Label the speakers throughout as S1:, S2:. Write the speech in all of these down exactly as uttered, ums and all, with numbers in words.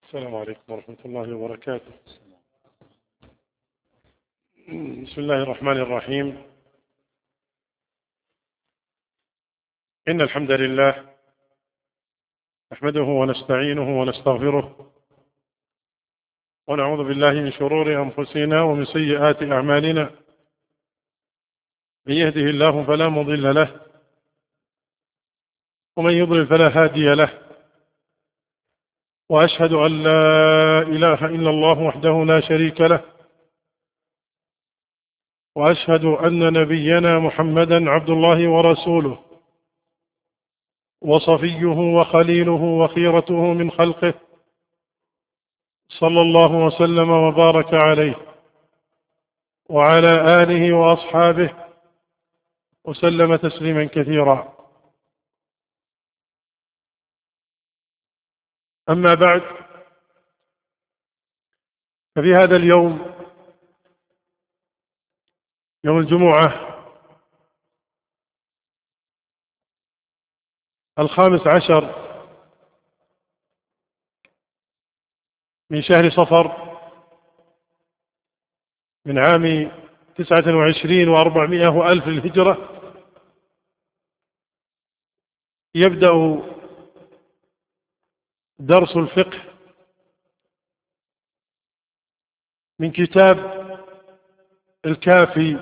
S1: السلام عليكم ورحمة الله وبركاته. بسم الله الرحمن الرحيم. إن الحمد لله نحمده ونستعينه ونستغفره ونعوذ بالله من شرور أنفسنا ومن سيئات أعمالنا. من يهده الله فلا مضل له ومن يضلل فلا هادي له، وأشهد أن لا إله إلا الله وحده لا شريك له، وأشهد أن نبينا محمدا عبد الله ورسوله وصفيه وخليله وخيرته من خلقه، صلى الله وسلم وبارك عليه وعلى آله وأصحابه وسلم تسليما كثيرا. أما بعد، ففي هذا اليوم، يوم الجمعة الخامس عشر من شهر صفر من عام تسعة وعشرين وأربعمائة وألف للهجرة، يبدأ درس الفقه من كتاب الكافي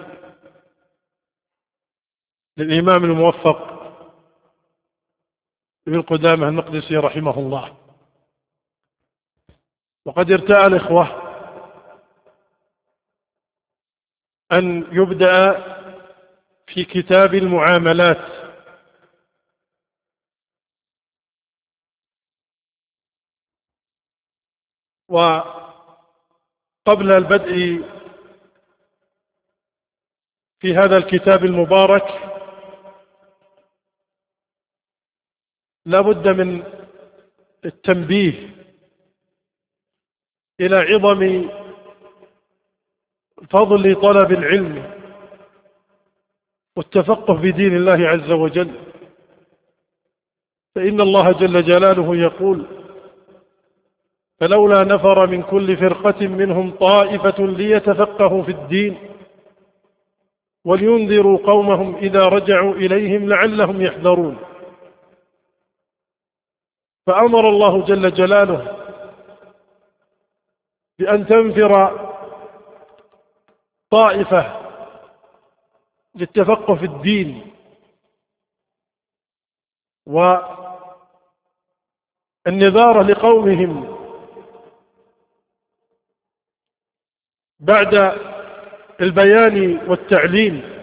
S1: للإمام الموفق ابن قدامة المقدسي رحمه الله. وقد ارتأى الإخوة أن يبدأ في كتاب المعاملات، وقبل البدء في هذا الكتاب المبارك لا بد من التنبيه إلى عظم فضل طلب العلم والتفقه في دين الله عز وجل، فإن الله جل جلاله يقول: فلولا نفر من كل فرقة منهم طائفة ليتفقهوا في الدين ولينذروا قومهم إذا رجعوا إليهم لعلهم يحذرون. فأمر الله جل جلاله بأن تنفر طائفة للتفقه في الدين والنذار لقومهم بعد البيان والتعليم.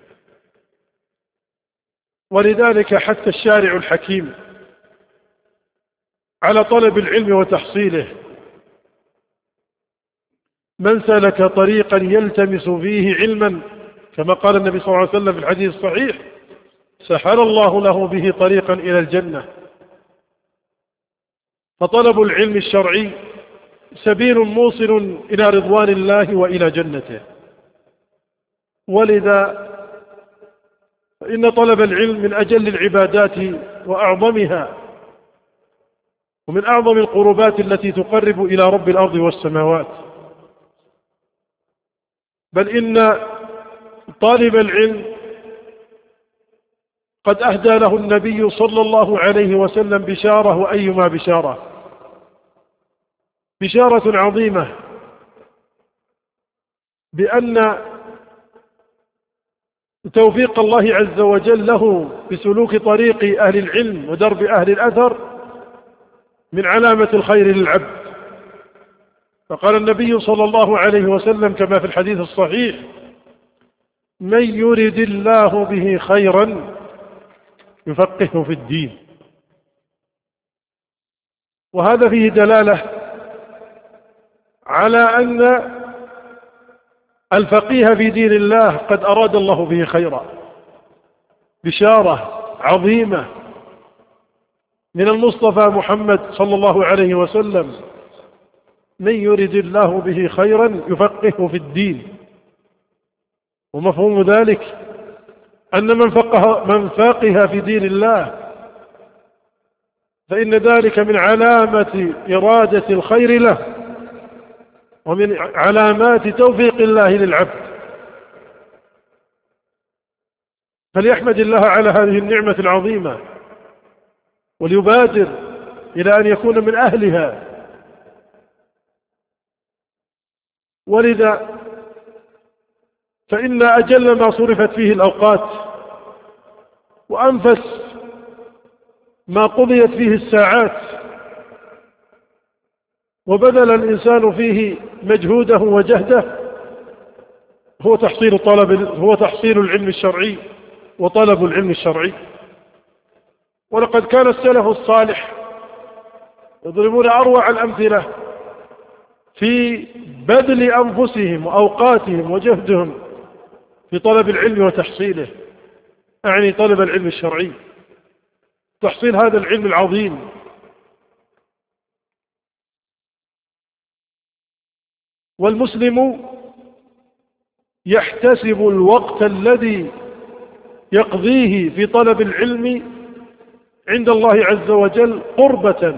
S1: ولذلك حث الشارع الحكيم على طلب العلم وتحصيله. من سلك طريقا يلتمس فيه علما، كما قال النبي صلى الله عليه وسلم في الحديث الصحيح: سهل الله له به طريقا إلى الجنة. فطلب العلم الشرعي سبيل موصل إلى رضوان الله وإلى جنته. ولذا فإن طلب العلم من أجل العبادات وأعظمها، ومن أعظم القربات التي تقرب إلى رب الأرض والسماوات. بل إن طالب العلم قد أهدى له النبي صلى الله عليه وسلم بشارة، وأيما بشارة، بشارة عظيمة بأن توفيق الله عز وجل له بسلوك طريق أهل العلم ودرب أهل الأثر من علامة الخير للعبد. فقال النبي صلى الله عليه وسلم كما في الحديث الصحيح: من يرد الله به خيرا يفقهه في الدين. وهذا فيه دلالة على أن الفقيه في دين الله قد أراد الله به خيرا. بشارة عظيمة من المصطفى محمد صلى الله عليه وسلم: من يرد الله به خيرا يفقهه في الدين. ومفهوم ذلك أن من فقه, من فقه في دين الله فإن ذلك من علامة إرادة الخير له ومن علامات توفيق الله للعبد. فليحمد الله على هذه النعمة العظيمة وليبادر إلى أن يكون من أهلها. ولذا فإن أجل ما صرفت فيه الأوقات وأنفس ما قضيت فيه الساعات وبذل الإنسان فيه مجهوده وجهده هو تحصيل طلب هو تحصيل العلم الشرعي وطلب العلم الشرعي. ولقد كان السلف الصالح يضربون أروع الأمثلة في بذل أنفسهم وأوقاتهم وجهدهم في طلب العلم وتحصيله، أعني طلب العلم الشرعي، تحصيل هذا العلم العظيم. والمسلم يحتسب الوقت الذي يقضيه في طلب العلم عند الله عز وجل قربة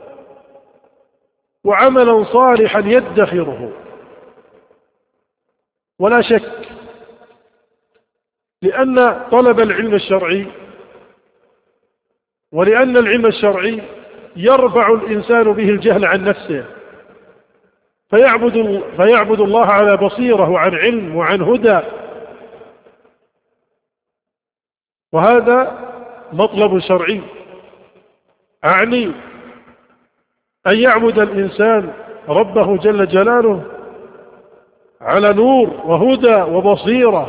S1: وعملا صالحا يدخره، ولا شك لأن طلب العلم الشرعي ولأن العلم الشرعي يرفع الإنسان به الجهل عن نفسه فيعبد, فيعبد الله على بصيرة وعن علم وعن هدى، وهذا مطلب شرعي. أعني أن يعبد الإنسان ربه جل جلاله على نور وهدى وبصيرة،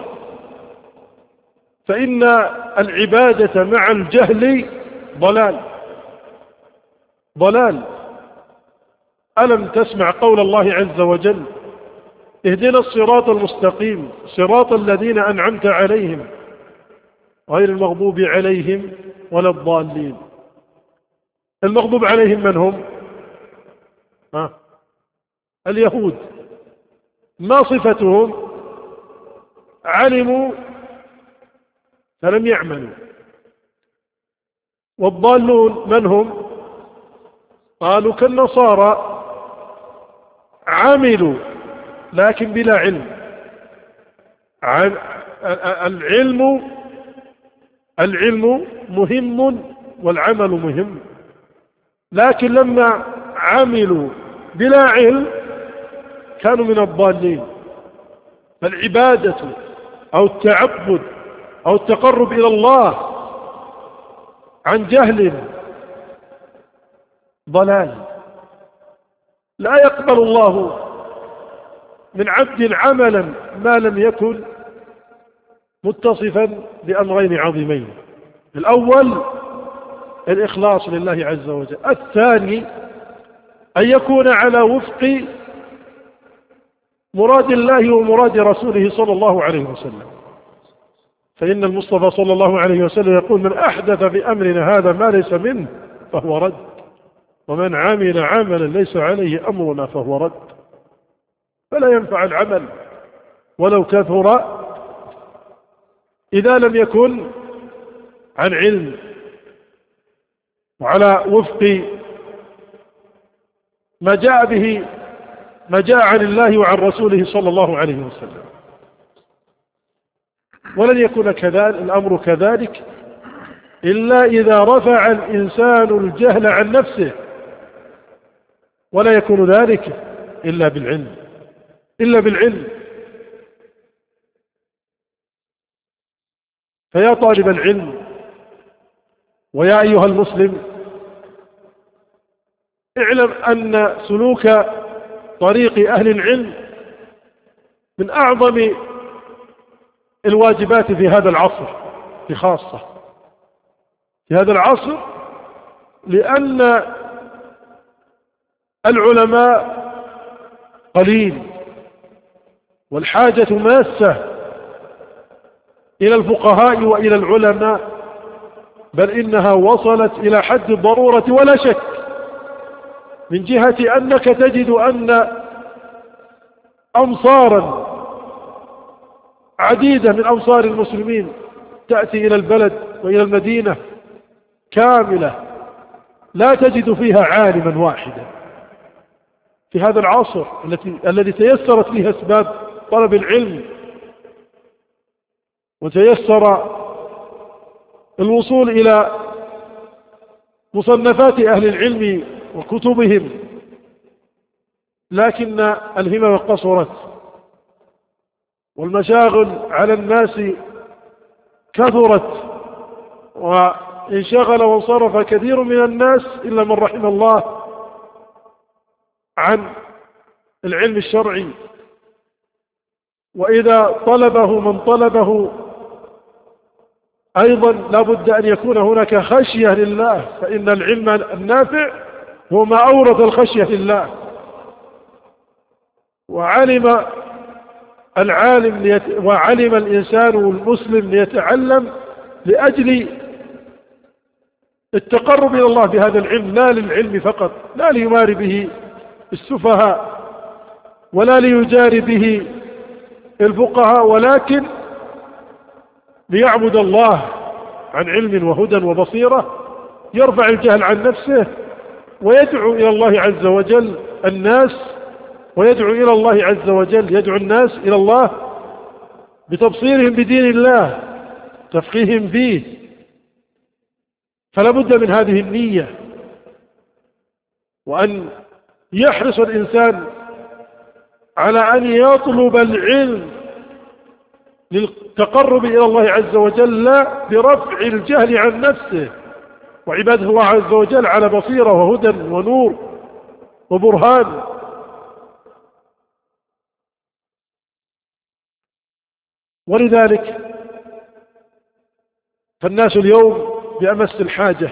S1: فإن العبادة مع الجهل ضلال ضلال. ألم تسمع قول الله عز وجل: اهدنا الصراط المستقيم صراط الذين أنعمت عليهم غير المغضوب عليهم ولا الضالين. المغضوب عليهم من هم؟ ها؟ اليهود. ما صفتهم؟ علموا فلم يعملوا. والضالون من هم؟ قالوا كالنصارى، عملوا لكن بلا علم. العلم العلم مهم والعمل مهم، لكن لما عملوا بلا علم كانوا من الضالين. فالعبادة أو التعبد أو التقرب إلى الله عن جهل ضلال. لا يقبل الله من عبد عملا ما لم يكن متصفا بأمرين عظيمين: الأول الإخلاص لله عز وجل، الثاني أن يكون على وفق مراد الله ومراد رسوله صلى الله عليه وسلم. فإن المصطفى صلى الله عليه وسلم يقول: من أحدث في أمرنا هذا ما ليس منه فهو رد، ومن عمل عملا ليس عليه أمرنا فهو رد. فلا ينفع العمل ولو كثر إذا لم يكن عن علم وعلى وفق ما جاء به ما جاء عن الله وعن رسوله صلى الله عليه وسلم. ولن يكون كذلك الأمر كذلك إلا إذا رفع الإنسان الجهل عن نفسه، ولا يكون ذلك إلا بالعلم إلا بالعلم. فيا طالب العلم ويا أيها المسلم، اعلم أن سلوك طريق أهل العلم من أعظم الواجبات في هذا العصر بخاصة في هذا العصر، لأن العلماء قليل والحاجة ماسة إلى الفقهاء وإلى العلماء، بل إنها وصلت إلى حد الضرورة ولا شك، من جهة أنك تجد أن أمصارا عديدة من أمصار المسلمين تأتي إلى البلد وإلى المدينة كاملة لا تجد فيها عالما واحدا. في هذا العصر التي الذي تيسرت فيه أسباب طلب العلم وتيسر الوصول إلى مصنفات أهل العلم وكتبهم، لكن الهمم قصرت والمشاغل على الناس كثرت، وانشغل وانصرف كثير من الناس إلا من رحم الله عن العلم الشرعي. وإذا طلبه من طلبه أيضا لا بد أن يكون هناك خشية لله، فإن العلم النافع هو ما أورث الخشية لله. وعلم العالم ليت... وعلم الإنسان المسلم ليتعلم لأجل التقرب إلى الله بهذا العلم، لا للعلم فقط، لا ليماري به السفهاء ولا ليجاري به الفقهاء، ولكن ليعبد الله عن علم وهدى وبصيرة، يرفع الجهل عن نفسه ويدعو إلى الله عز وجل الناس، ويدعو إلى الله عز وجل يدعو الناس إلى الله بتبصيرهم بدين الله، تفقيهم فيه. فلا بد من هذه النية، وأن يحرص الإنسان على أن يطلب العلم للتقرب إلى الله عز وجل، لا برفع الجهل عن نفسه، وعباده الله عز وجل على بصيرة وهدى ونور وبرهان. ولذلك فالناس اليوم بأمس الحاجة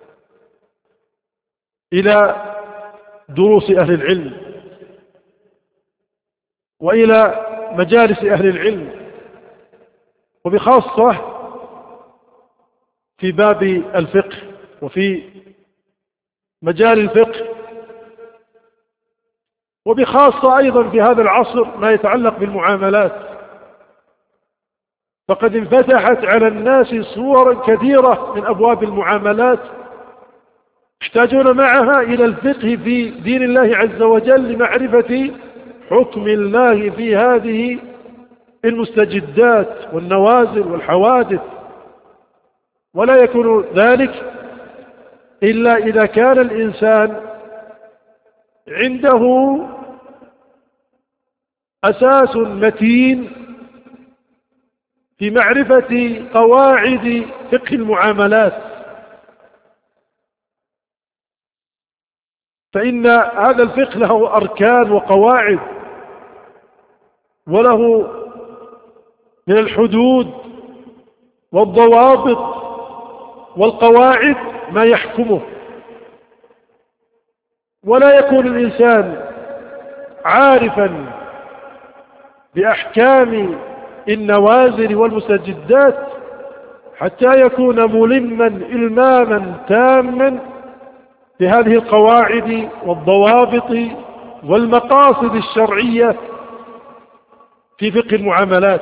S1: إلى دروس أهل العلم وإلى مجالس أهل العلم، وبخاصة في باب الفقه وفي مجال الفقه، وبخاصة أيضا في هذا العصر ما يتعلق بالمعاملات، فقد انفتحت على الناس صورا كثيرة من أبواب المعاملات يحتاجون معها إلى الفقه في دين الله عز وجل لمعرفة حكم الله في هذه المستجدات والنوازل والحوادث. ولا يكون ذلك إلا إذا كان الإنسان عنده أساس متين في معرفة قواعد فقه المعاملات، فإن هذا الفقه له أركان وقواعد، وله من الحدود والضوابط والقواعد ما يحكمه. ولا يكون الإنسان عارفا بأحكام النوازل والمستجدات حتى يكون ملما إلماما تاما بهذه القواعد والضوابط والمقاصد الشرعية في فقه المعاملات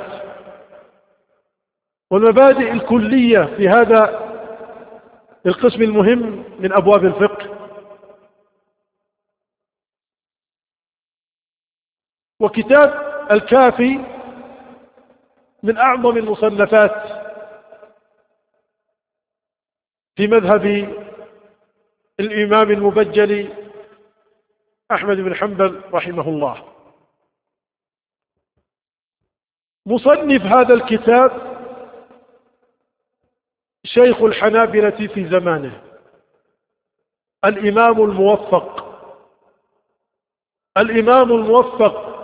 S1: والمبادئ الكلية في هذا القسم المهم من أبواب الفقه. وكتاب الكافي من أعظم المصنفات في مذهب الإمام المبجل أحمد بن حنبل رحمه الله. مصنف هذا الكتاب شيخ الحنابلة في زمانه الإمام الموفق الإمام الموفق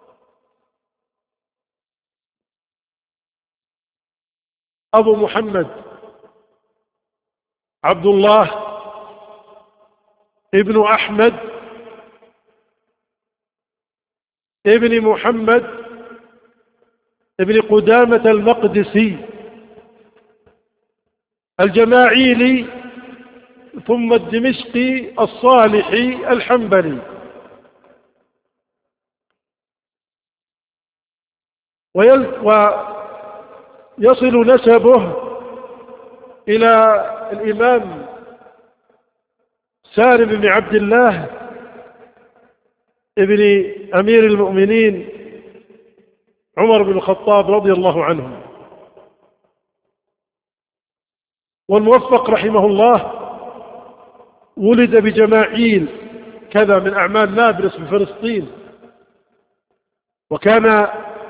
S1: أبو محمد عبد الله ابن أحمد ابن محمد ابن قدامة المقدسي الجماعيلي ثم الدمشقي الصالحي الحنبلي، ويصل نسبه إلى الإمام سالم بن عبد الله ابن أمير المؤمنين عمر بن الخطاب رضي الله عنه. والموفق رحمه الله ولد بجماعيل كذا من أعمال نابلس بفلسطين، وكان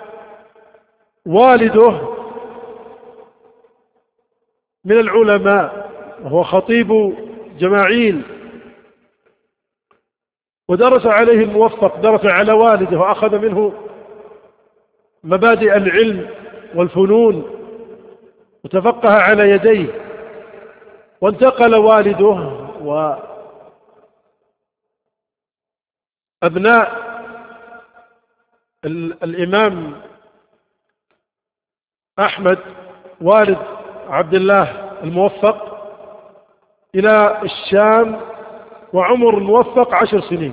S1: والده من العلماء وهو خطيب جماعيل، ودرس عليه الموفق، درس على والده وأخذ منه مبادئ العلم والفنون وتفقه على يديه. وانتقل والده وأبناء الإمام أحمد والد عبد الله الموفق إلى الشام، وعمر الموفق عشر سنين،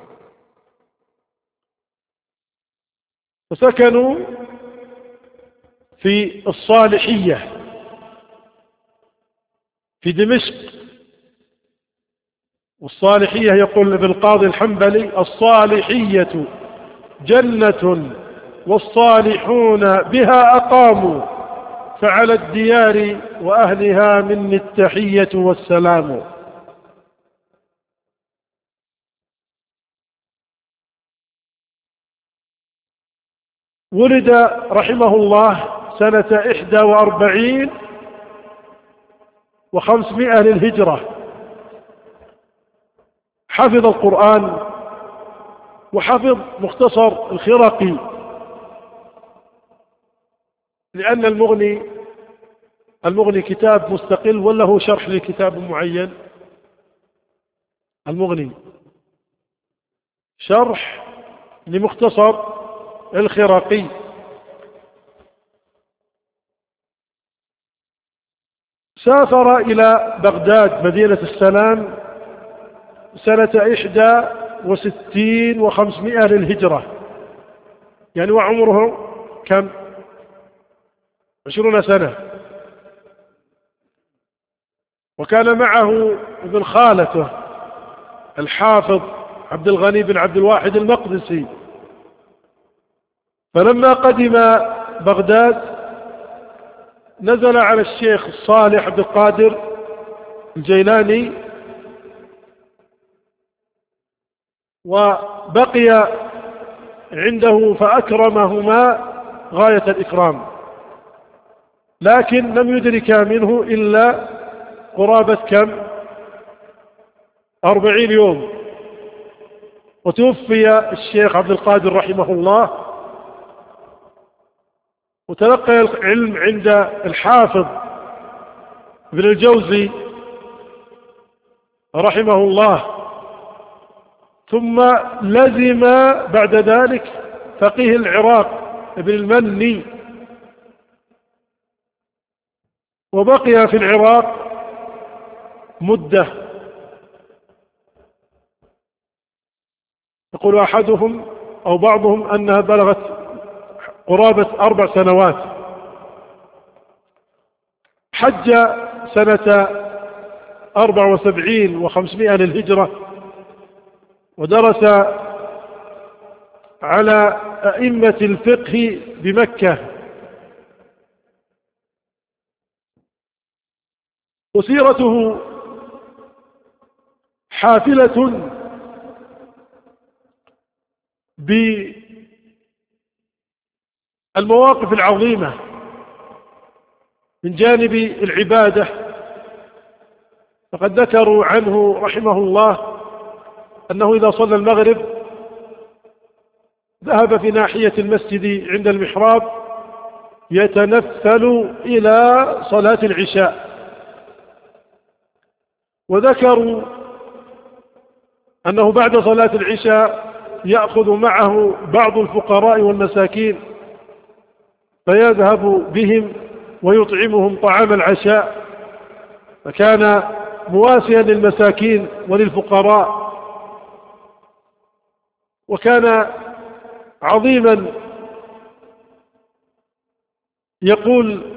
S1: وسكنوا في الصالحية في دمشق. والصالحية يقول ابن القاضي الحنبلي: الصالحية جنة والصالحون بها أقاموا، فعلى الديار وأهلها مني التحية والسلام. ولد رحمه الله سنة إحدى وأربعين وخمسمائة للهجرة. حفظ القرآن وحفظ مختصر الخرقي، لأن المغني المغني كتاب مستقل ولا هو شرح لكتاب معين؟ المغني شرح لمختصر الخرقي. سافر إلى بغداد مدينة السلام سنة إحدى وستين وخمسمائة للهجرة، يعني وعمره كم؟ عشرون سنة. وكان معه ابن خالته الحافظ عبد الغني بن عبد الواحد المقدسي. فلما قدم بغداد نزل على الشيخ الصالح عبد القادر الجيلاني، وبقي عنده فأكرمهما غاية الإكرام، لكن لم يدرك منه إلا قرابة كم؟ أربعين يوم. وتوفي الشيخ عبد القادر رحمه الله، وتلقى العلم عند الحافظ ابن الجوزي رحمه الله، ثم لزم بعد ذلك فقيه العراق ابن المني، وبقي في العراق مدة. يقول أحدهم أو بعضهم أنها بلغت قرابة أربع سنوات. حج سنة أربع وسبعين وخمسمائة للهجرة، ودرس على أئمة الفقه بمكة. وسيرته حافلة بالمواقف العظيمة من جانب العبادة. فقد ذكروا عنه رحمه الله أنه إذا صلى المغرب ذهب في ناحية المسجد عند المحراب يتنفل إلى صلاة العشاء. وذكروا أنه بعد صلاة العشاء يأخذ معه بعض الفقراء والمساكين فيذهب بهم ويطعمهم طعام العشاء، فكان مواسيا للمساكين وللفقراء، وكان عظيما. يقول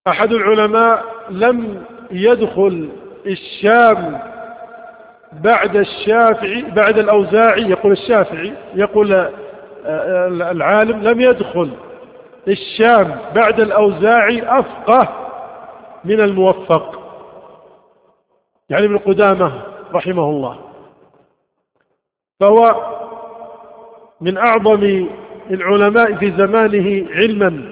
S1: أحد العلماء لم يدخل الشام بعد الشافعي بعد الأوزاعي، يقول الشافعي، يقول العالم لم يدخل الشام بعد الأوزاعي أفقه من الموفق، يعني ابن قدامة رحمه الله، فهو من أعظم العلماء في زمانه علما.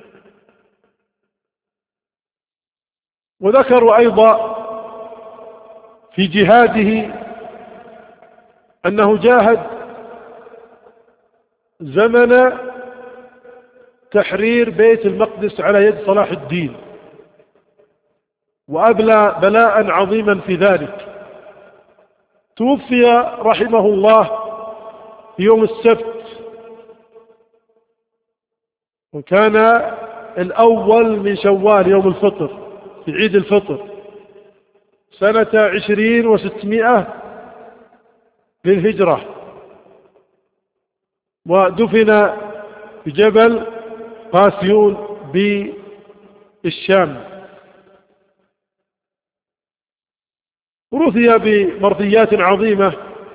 S1: وذكروا أيضا في جهاده أنه جاهد زمن تحرير بيت المقدس على يد صلاح الدين، وأبلى بلاء عظيما في ذلك. توفي رحمه الله في يوم السبت، وكان الأول من شوال يوم الفطر في عيد الفطر سنة عشرين وستمائة للهجرة، ودفن في جبل قاسيون بالشام. رثي بمرثيات عظيمة،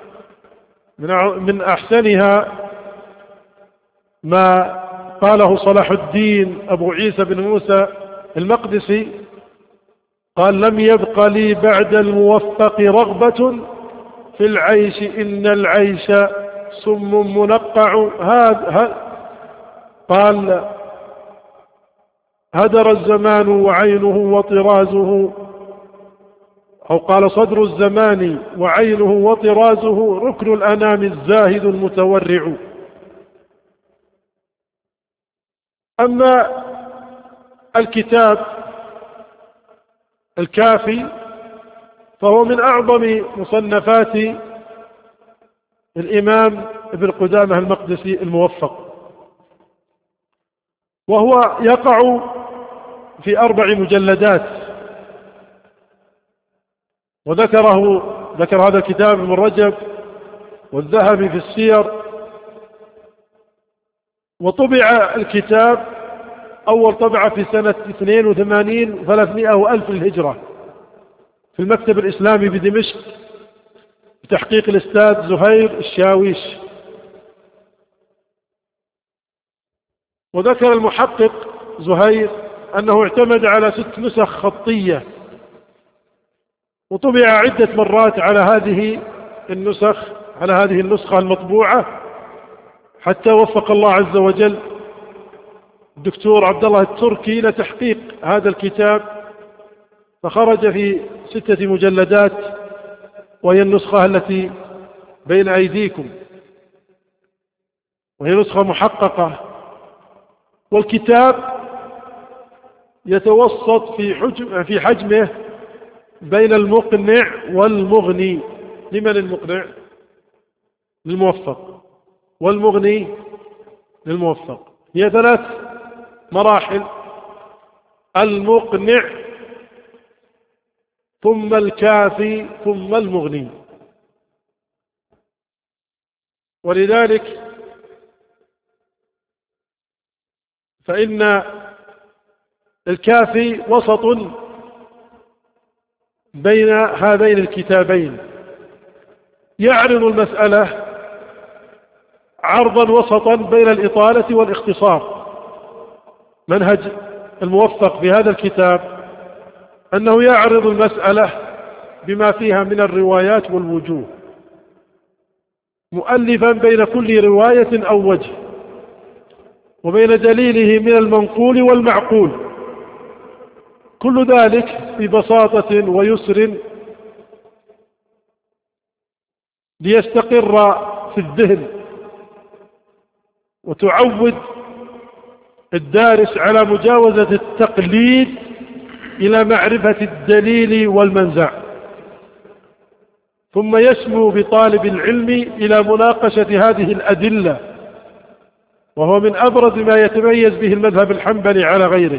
S1: من أحسنها ما قاله صلاح الدين أبو عيسى بن موسى المقدسي، قال: لم يبق لي بعد الموفق رغبة في العيش، إن العيش سم منقع. هذا قال: هدر الزمان وعينه وطرازه، أو قال: صدر الزمان وعينه وطرازه، ركن الأنام الزاهد المتورع. أما الكتاب الكافي فهو من أعظم مصنفات الإمام ابن قدامة المقدسي الموفق، وهو يقع في أربع مجلدات، وذكره ذكر هذا الكتاب ابن رجب والذهبي في السير. وطبع الكتاب أول طبعة في سنة اثنين وثمانين وثلاثمائة وألف للهجرة في المكتب الإسلامي بدمشق بتحقيق الأستاذ زهير الشاويش. وذكر المحقق زهير أنه اعتمد على ست نسخ خطية، وطبع عدة مرات على هذه النسخ على هذه النسخة المطبوعة، حتى وفق الله عز وجل الدكتور عبد الله التركي لتحقيق هذا الكتاب، فخرج في ستة مجلدات، وهي النسخة التي بين أيديكم، وهي نسخة محققة. والكتاب يتوسط في حجم في حجمه بين المقنع والمغني. لمن المقنع؟ للموفق. والمغني للموفق. هي ثلاث مراحل: المقنع ثم الكافي ثم المغني. ولذلك فإن الكافي وسط بين هذين الكتابين، يعرض المسألة عرضا وسطا بين الإطالة والاختصار. منهج الموفق في هذا الكتاب أنه يعرض المسألة بما فيها من الروايات والوجوه، مؤلفا بين كل رواية أو وجه، وبين دليله من المنقول والمعقول، كل ذلك ببساطة ويسر ليستقر في الذهن، وتعود الدارس على مجاوزة التقليد إلى معرفة الدليل والمنزع، ثم يسمو بطالب العلم إلى مناقشة هذه الأدلة، وهو من أبرز ما يتميز به المذهب الحنبلي على غيره.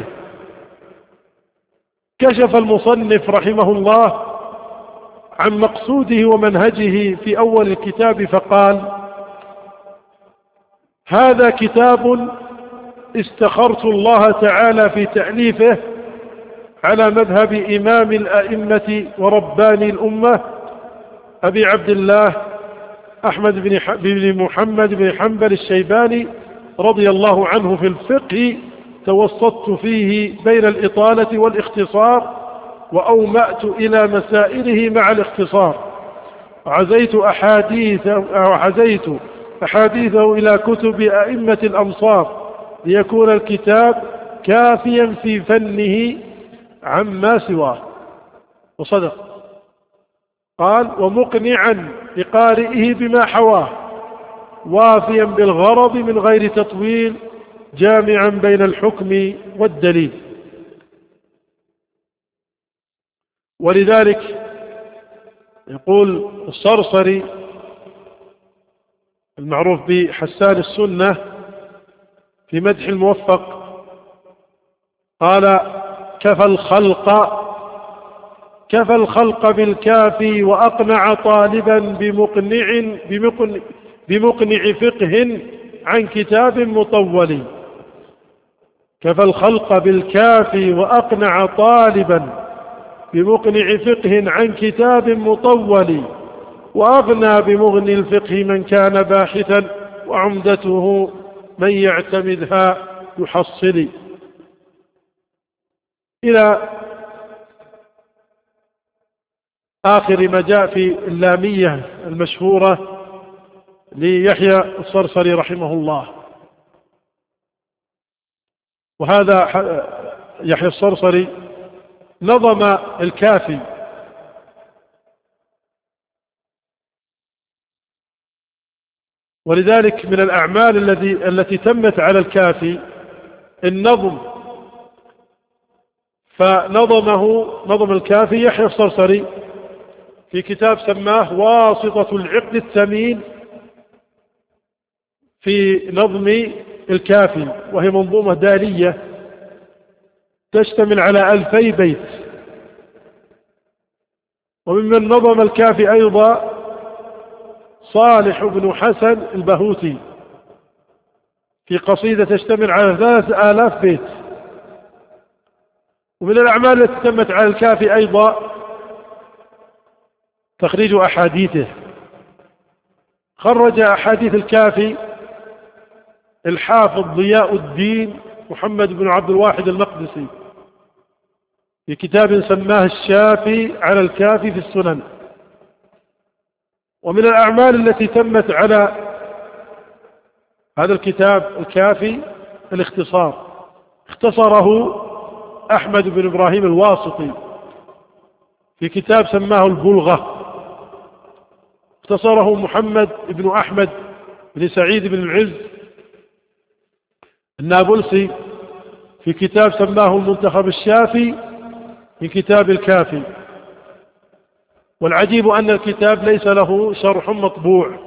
S1: كشف المصنف رحمه الله عن مقصوده ومنهجه في أول الكتاب فقال: هذا كتاب استخرت الله تعالى في تأليفه على مذهب إمام الأئمة ورباني الأمة أبي عبد الله أحمد بن, بن محمد بن حنبل الشيباني رضي الله عنه في الفقه، توسطت فيه بين الإطالة والاختصار، وأومأت إلى مسائله مع الاختصار، وعزيت أحاديثه, وعزيت أحاديثه إلى كتب أئمة الأمصار ليكون الكتاب كافيا في فنه عما سواه. وصدق. قال: ومقنعا لقارئه بما حواه، وافيا بالغرض من غير تطويل، جامعا بين الحكم والدليل. ولذلك يقول الصرصري المعروف بحسان السنة في مدح الموفق، قال: كفى الخلق كفى الخلق بالكافي، وأقنع طالبا بمقنع, بمقنع, بمقنع فقه عن كتاب مطول. كفى الخلق بالكافي وأقنع طالبا بمقنع فقه عن كتاب مطول، وأغنى بمغني الفقه من كان باحثا، وعمدته من يعتمدها يحصل. إلى آخر ما جاء في اللامية المشهورة ليحيى الصرصري رحمه الله. وهذا يحيى الصرصري نظم الكافي، ولذلك من الأعمال التي التي تمت على الكافي النظم، فنظمه نظم الكافي يحيى الصرصري في كتاب سماه واسطة العقد الثمين في نظم الكافي، وهي منظومة دالية تشتمل على ألفي بيت. وممن نظم الكافي أيضا صالح بن حسن البهوتي في قصيدة تشتمل على ثلاثة آلاف بيت. ومن الأعمال التي تمت على الكافي أيضا تخريج أحاديثه. خرج أحاديث الكافي الحافظ ضياء الدين محمد بن عبد الواحد المقدسي في كتاب سماه الشافي على الكافي في السنن. ومن الأعمال التي تمت على هذا الكتاب الكافي الاختصار، اختصره أحمد بن إبراهيم الواسطي في كتاب سماه البلغة، اختصره محمد بن أحمد بن سعيد بن العز النابلسي في كتاب سماه المنتخب الشافي من كتاب الكافي. والعجيب أن الكتاب ليس له شرح مطبوع،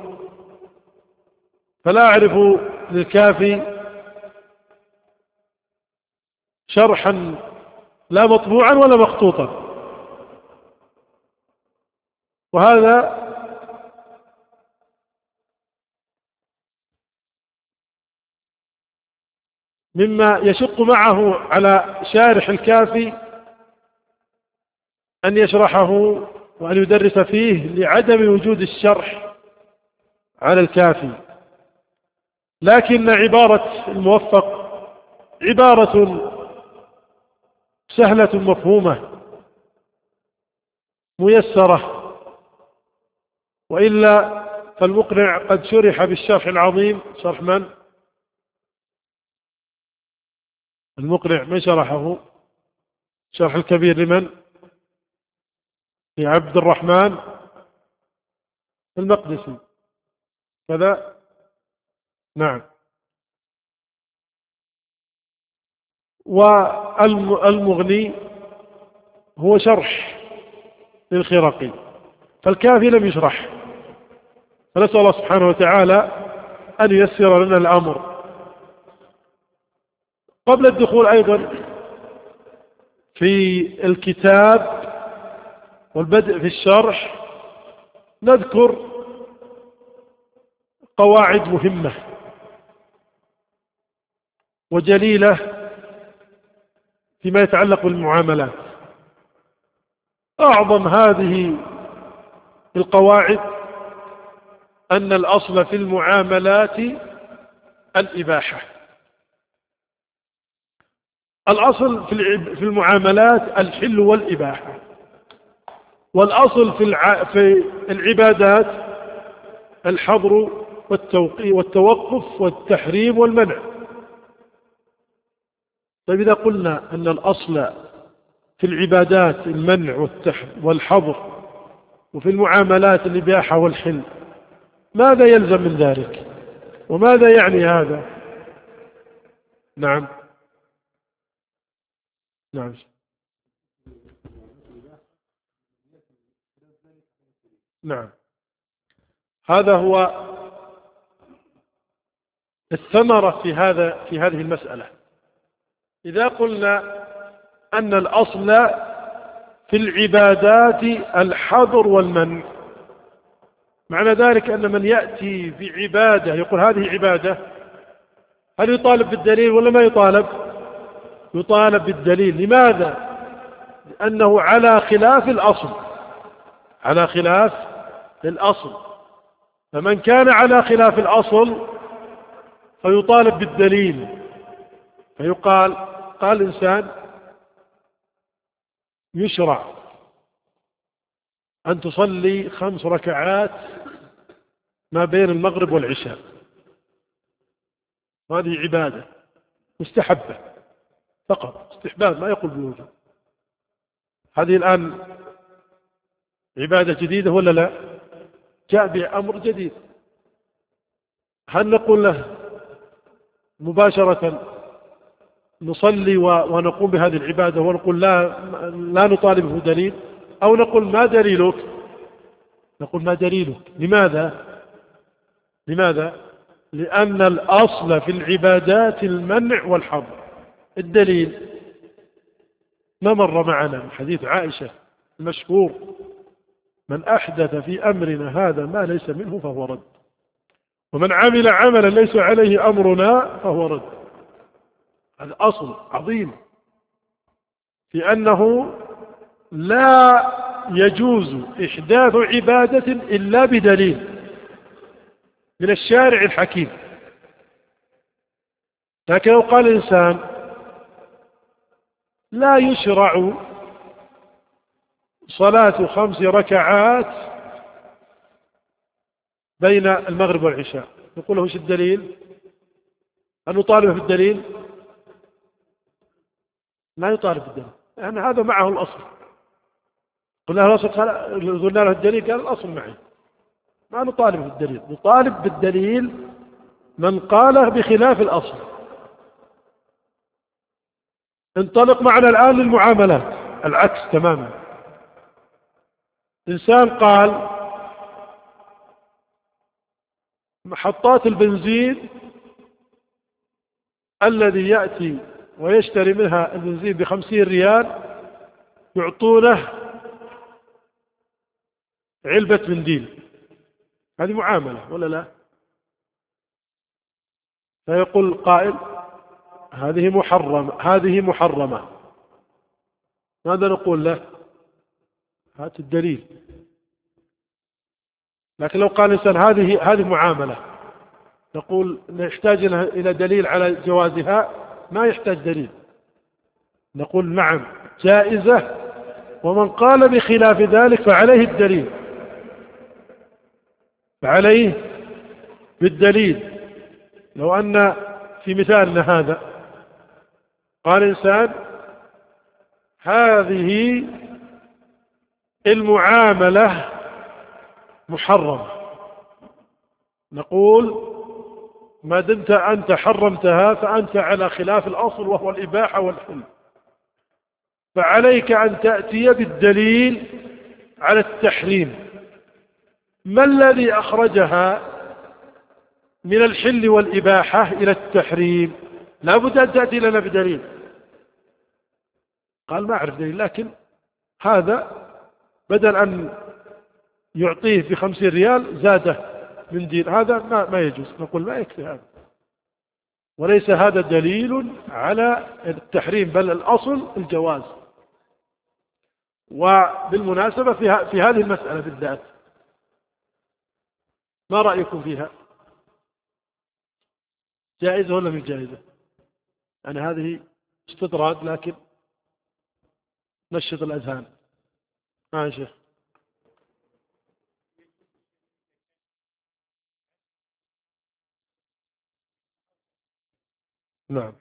S1: فلا أعرف للكافي شرحا لا مطبوعا ولا مخطوطا. وهذا مما يشق معه على شارح الكافي أن يشرحه وأن يدرس فيه لعدم وجود الشرح على الكافي. لكن عبارة الموفق عبارة سهلة مفهومة ميسرة، وإلا فالمقنع قد شرح بالشرح العظيم. شرح من؟ المقنع من شرحه؟ شرح الكبير لمن؟ لعبد الرحمن المقدسي كذا. نعم. والمغني هو شرح للخرقي، فالكافي لم يشرح. فنسأل الله سبحانه وتعالى أن ييسر لنا الأمر. قبل الدخول أيضا في الكتاب والبدء في الشرح نذكر قواعد مهمة وجليلة فيما يتعلق بالمعاملات. أعظم هذه القواعد أن الأصل في المعاملات الإباحة. الأصل في المعاملات الحل والإباحة، والأصل في في العبادات الحظر والتوقف والتحريم والمنع. طيب إذا قلنا أن الأصل في العبادات المنع والحظر، وفي المعاملات الإباحة والحل، ماذا يلزم من ذلك؟ وماذا يعني هذا؟ نعم نعم نعم هذا هو الثمرة في هذا في هذه المسألة. إذا قلنا أن الأصل في العبادات الحظر والمنع، معنى ذلك أن من يأتي بعبادة يقول هذه عبادة، هل يطالب بالدليل ولا ما يطالب؟ يطالب بالدليل. لماذا؟ لأنه على خلاف الأصل، على خلاف الأصل. فمن كان على خلاف الأصل فيطالب بالدليل. فيقال قال الإنسان يشرع أن تصلي خمس ركعات ما بين المغرب والعشاء، وهذه عبادة مستحبة فقط، استحباب، ما يقول بوجوب. هذه الآن عبادة جديدة ولا لا؟ جاء بأمر جديد. هل نقول له مباشرة نصلي ونقوم بهذه العبادة ونقول لا لا نطالبه دليل، أو نقول ما دليلك؟ نقول ما دليلك. لماذا؟ لماذا؟ لأن الأصل في العبادات المنع والحظر. الدليل ما مر معنا من حديث عائشة المشهور: من أحدث في أمرنا هذا ما ليس منه فهو رد، ومن عمل عملا ليس عليه أمرنا فهو رد. هذا أصل عظيم في أنه لا يجوز إحداث عبادة إلا بدليل من الشارع الحكيم. لكن لو قال الإنسان لا يشرع صلاة خمس ركعات بين المغرب والعشاء، نقول له ايش الدليل؟ أن نطالب بالدليل؟ لا يطالب بالدليل، يعني هذا معه الأصل. قلنا له الأصل، قلنا له الدليل، قال الأصل معي، ما نطالب بالدليل. نطالب بالدليل من قاله بخلاف الأصل. انطلق معنا الآن للمعاملات، العكس تماما. إنسان قال محطات البنزين الذي يأتي ويشتري منها البنزين بخمسين ريال يعطونه علبة منديل، هذه معاملة ولا لا؟ فيقول قائل هذه محرمة، هذه محرمة. ماذا نقول له؟ هات الدليل. لكن لو قال الإنسان هذه هذه معاملة، نقول نحتاج إلى دليل على جوازها؟ ما يحتاج دليل. نقول نعم جائزة، ومن قال بخلاف ذلك فعليه الدليل، فعليه بالدليل. لو أن في مثالنا هذا قال إنسان هذه المعاملة محرمة، نقول ما دمت أنت حرمتها فأنت على خلاف الأصل وهو الإباحة والحل، فعليك أن تأتي بالدليل على التحريم. ما الذي أخرجها من الحل والإباحة إلى التحريم؟ لا بد أن تأتي لنا بدليل. قال ما أعرف دليل، لكن هذا بدل أن يعطيه بخمسين ريال زاده من دين، هذا ما, ما يجوز. نقول ما يكفي هذا، وليس هذا دليل على التحريم، بل الأصل الجواز. وبالمناسبة في, في هذه المسألة بالذات ما رأيكم فيها؟ جائزة ولا مش جائزة؟ يعني هذه استطراد لكن نشط الأذهان. ما يا شيخ. نعم.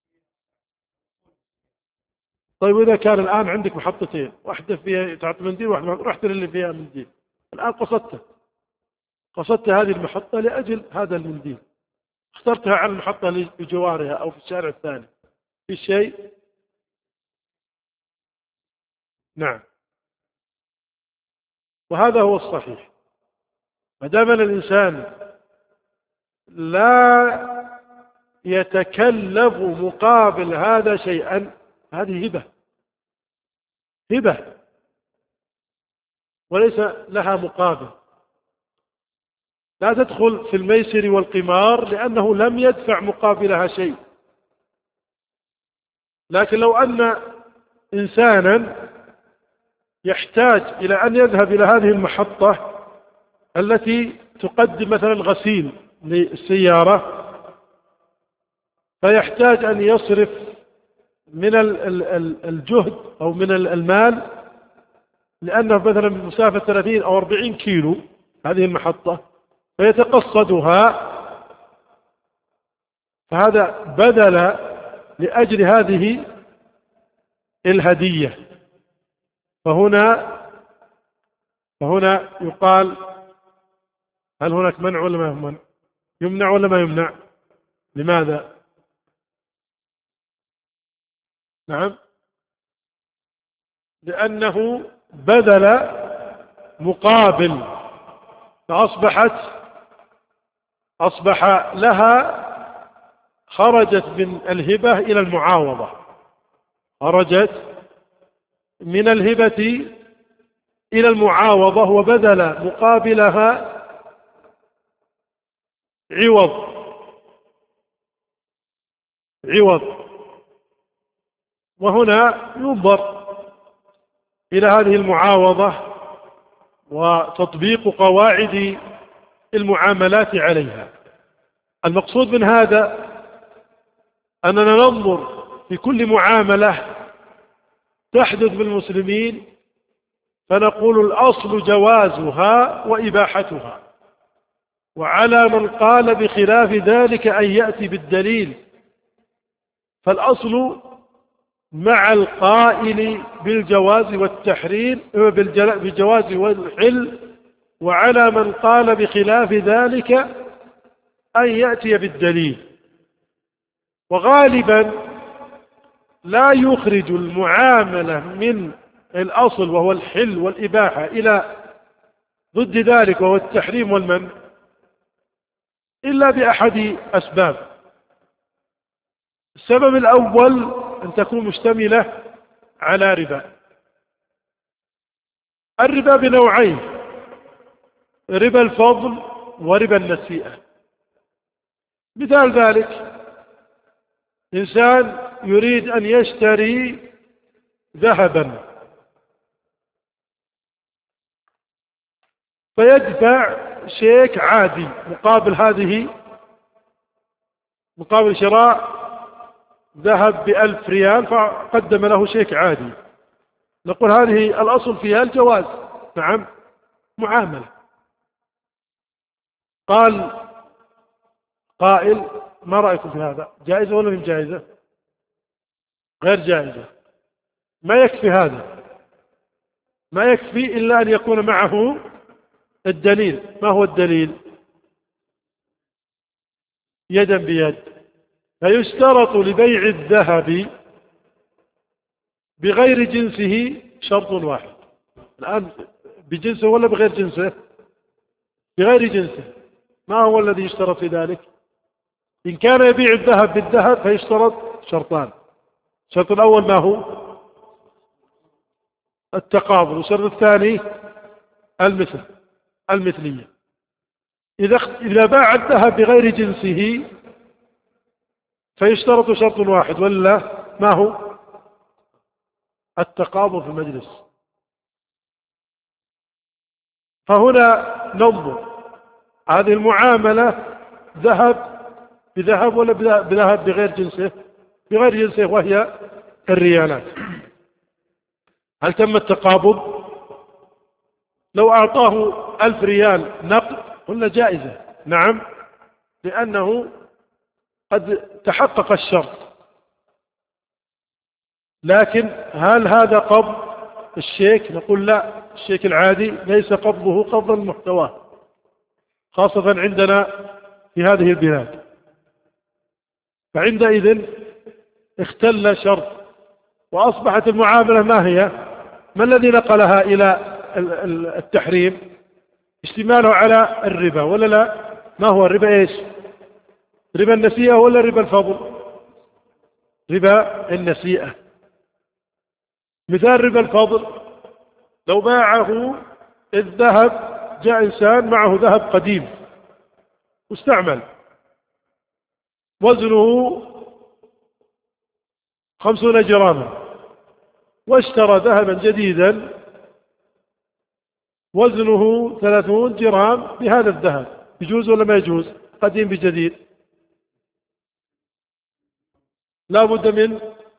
S1: طيب إذا كان الآن عندك محطتين، واحدة فيها تعطي منديل واحدة رحت للي فيها منديل، الآن قصدت قصدت هذه المحطة لأجل هذا المنديل، اخترتها على المحطة اللي بجوارها أو في الشارع الثاني، في شيء؟ نعم. وهذا هو الصحيح، ما دام الإنسان لا يتكلف مقابل هذا شيئا، هذه هبة هبة وليس لها مقابل. لا تدخل في الميسر والقمار لأنه لم يدفع مقابلها شيء. لكن لو أن إنسانا يحتاج إلى أن يذهب إلى هذه المحطة التي تقدم مثلا غسيل للسيارة، فيحتاج أن يصرف من الجهد أو من المال، لأنه مثلا بمسافة ثلاثين أو أربعين كيلو هذه المحطة، فيتقصدها، فهذا بدل لأجل هذه الهدية. فهنا فهنا يقال هل هناك منع ولا ما منع؟ يمنع ولا ما يمنع؟ لماذا؟ نعم، لأنه بذل مقابل، فأصبحت أصبح لها خرجت من الهبة إلى المعاوضة، خرجت من الهبة إلى المعاوضة وبذل مقابلها عوض عوض وهنا ينظر إلى هذه المعاوضة وتطبيق قواعد المعاملات عليها. المقصود من هذا أننا ننظر في كل معاملة تحدث بالمسلمين فنقول الأصل جوازها وإباحتها، وعلى من قال بخلاف ذلك أن يأتي بالدليل. فالأصل مع القائل بالجواز والتحريم بالجواز والحل، وعلى من قال بخلاف ذلك أن يأتي بالدليل. وغالبا لا يخرج المعاملة من الأصل وهو الحل والإباحة إلى ضد ذلك وهو التحريم والمنع إلا بأحد أسباب. السبب الأول أن تكون مشتملة على ربا. الربا بنوعين: ربا الفضل وربا النسيئة. مثال ذلك إنسان يريد أن يشتري ذهبا فيدفع شيك عادي مقابل هذه مقابل شراء ذهب بألف ريال، فقدم له شيك عادي. نقول هذه الأصل فيها الجواز، نعم، معاملة. قال قائل ما رأيكم في هذا؟ جائزة ولا مش جائزة؟ غير جائزة. ما يكفي هذا، ما يكفي إلا أن يكون معه الدليل. ما هو الدليل؟ يدا بيد. فيشترط لبيع الذهب بغير جنسه شرط واحد. الآن بجنسه ولا بغير جنسه؟ بغير جنسه. ما هو الذي يشترط في ذلك؟ إن كان يبيع الذهب بالذهب فيشترط شرطان. الشرط الأول ما هو؟ التقابل. والشرط الثاني المثل المثلية. إذا إذا باع الذهب بغير جنسه فيشترط شرط واحد، ولا ما هو؟ التقابل في المجلس. فهنا ننظر هذه المعاملة ذهب بذهب ولا بذهب بغير جنسه؟ بغير جنسه وهي الريالات. هل تم التقابض؟ لو أعطاه ألف ريال نقد قلنا جائزة نعم، لأنه قد تحقق الشرط. لكن هل هذا قبض الشيك؟ نقول لا، الشيك العادي ليس قبضه قبض المحتوى، خاصة عندنا في هذه البلاد. فعندئذ اختل شرط، وأصبحت المعاملة ما هي؟ ما الذي نقلها إلى التحريم؟ اشتماله على الربا ولا لا؟ ما هو الربا؟ ايش؟ ربا النسيئة ولا ربا الفضل؟ ربا النسيئة. مثال ربا الفضل، لو باعه الذهب، جاء إنسان معه ذهب قديم مستعمل وزنه خمسون جراما، واشترى ذهبا جديدا وزنه ثلاثون جرام بهذا الذهب، يجوز ولا ما يجوز؟ قديم بجديد. لا بد من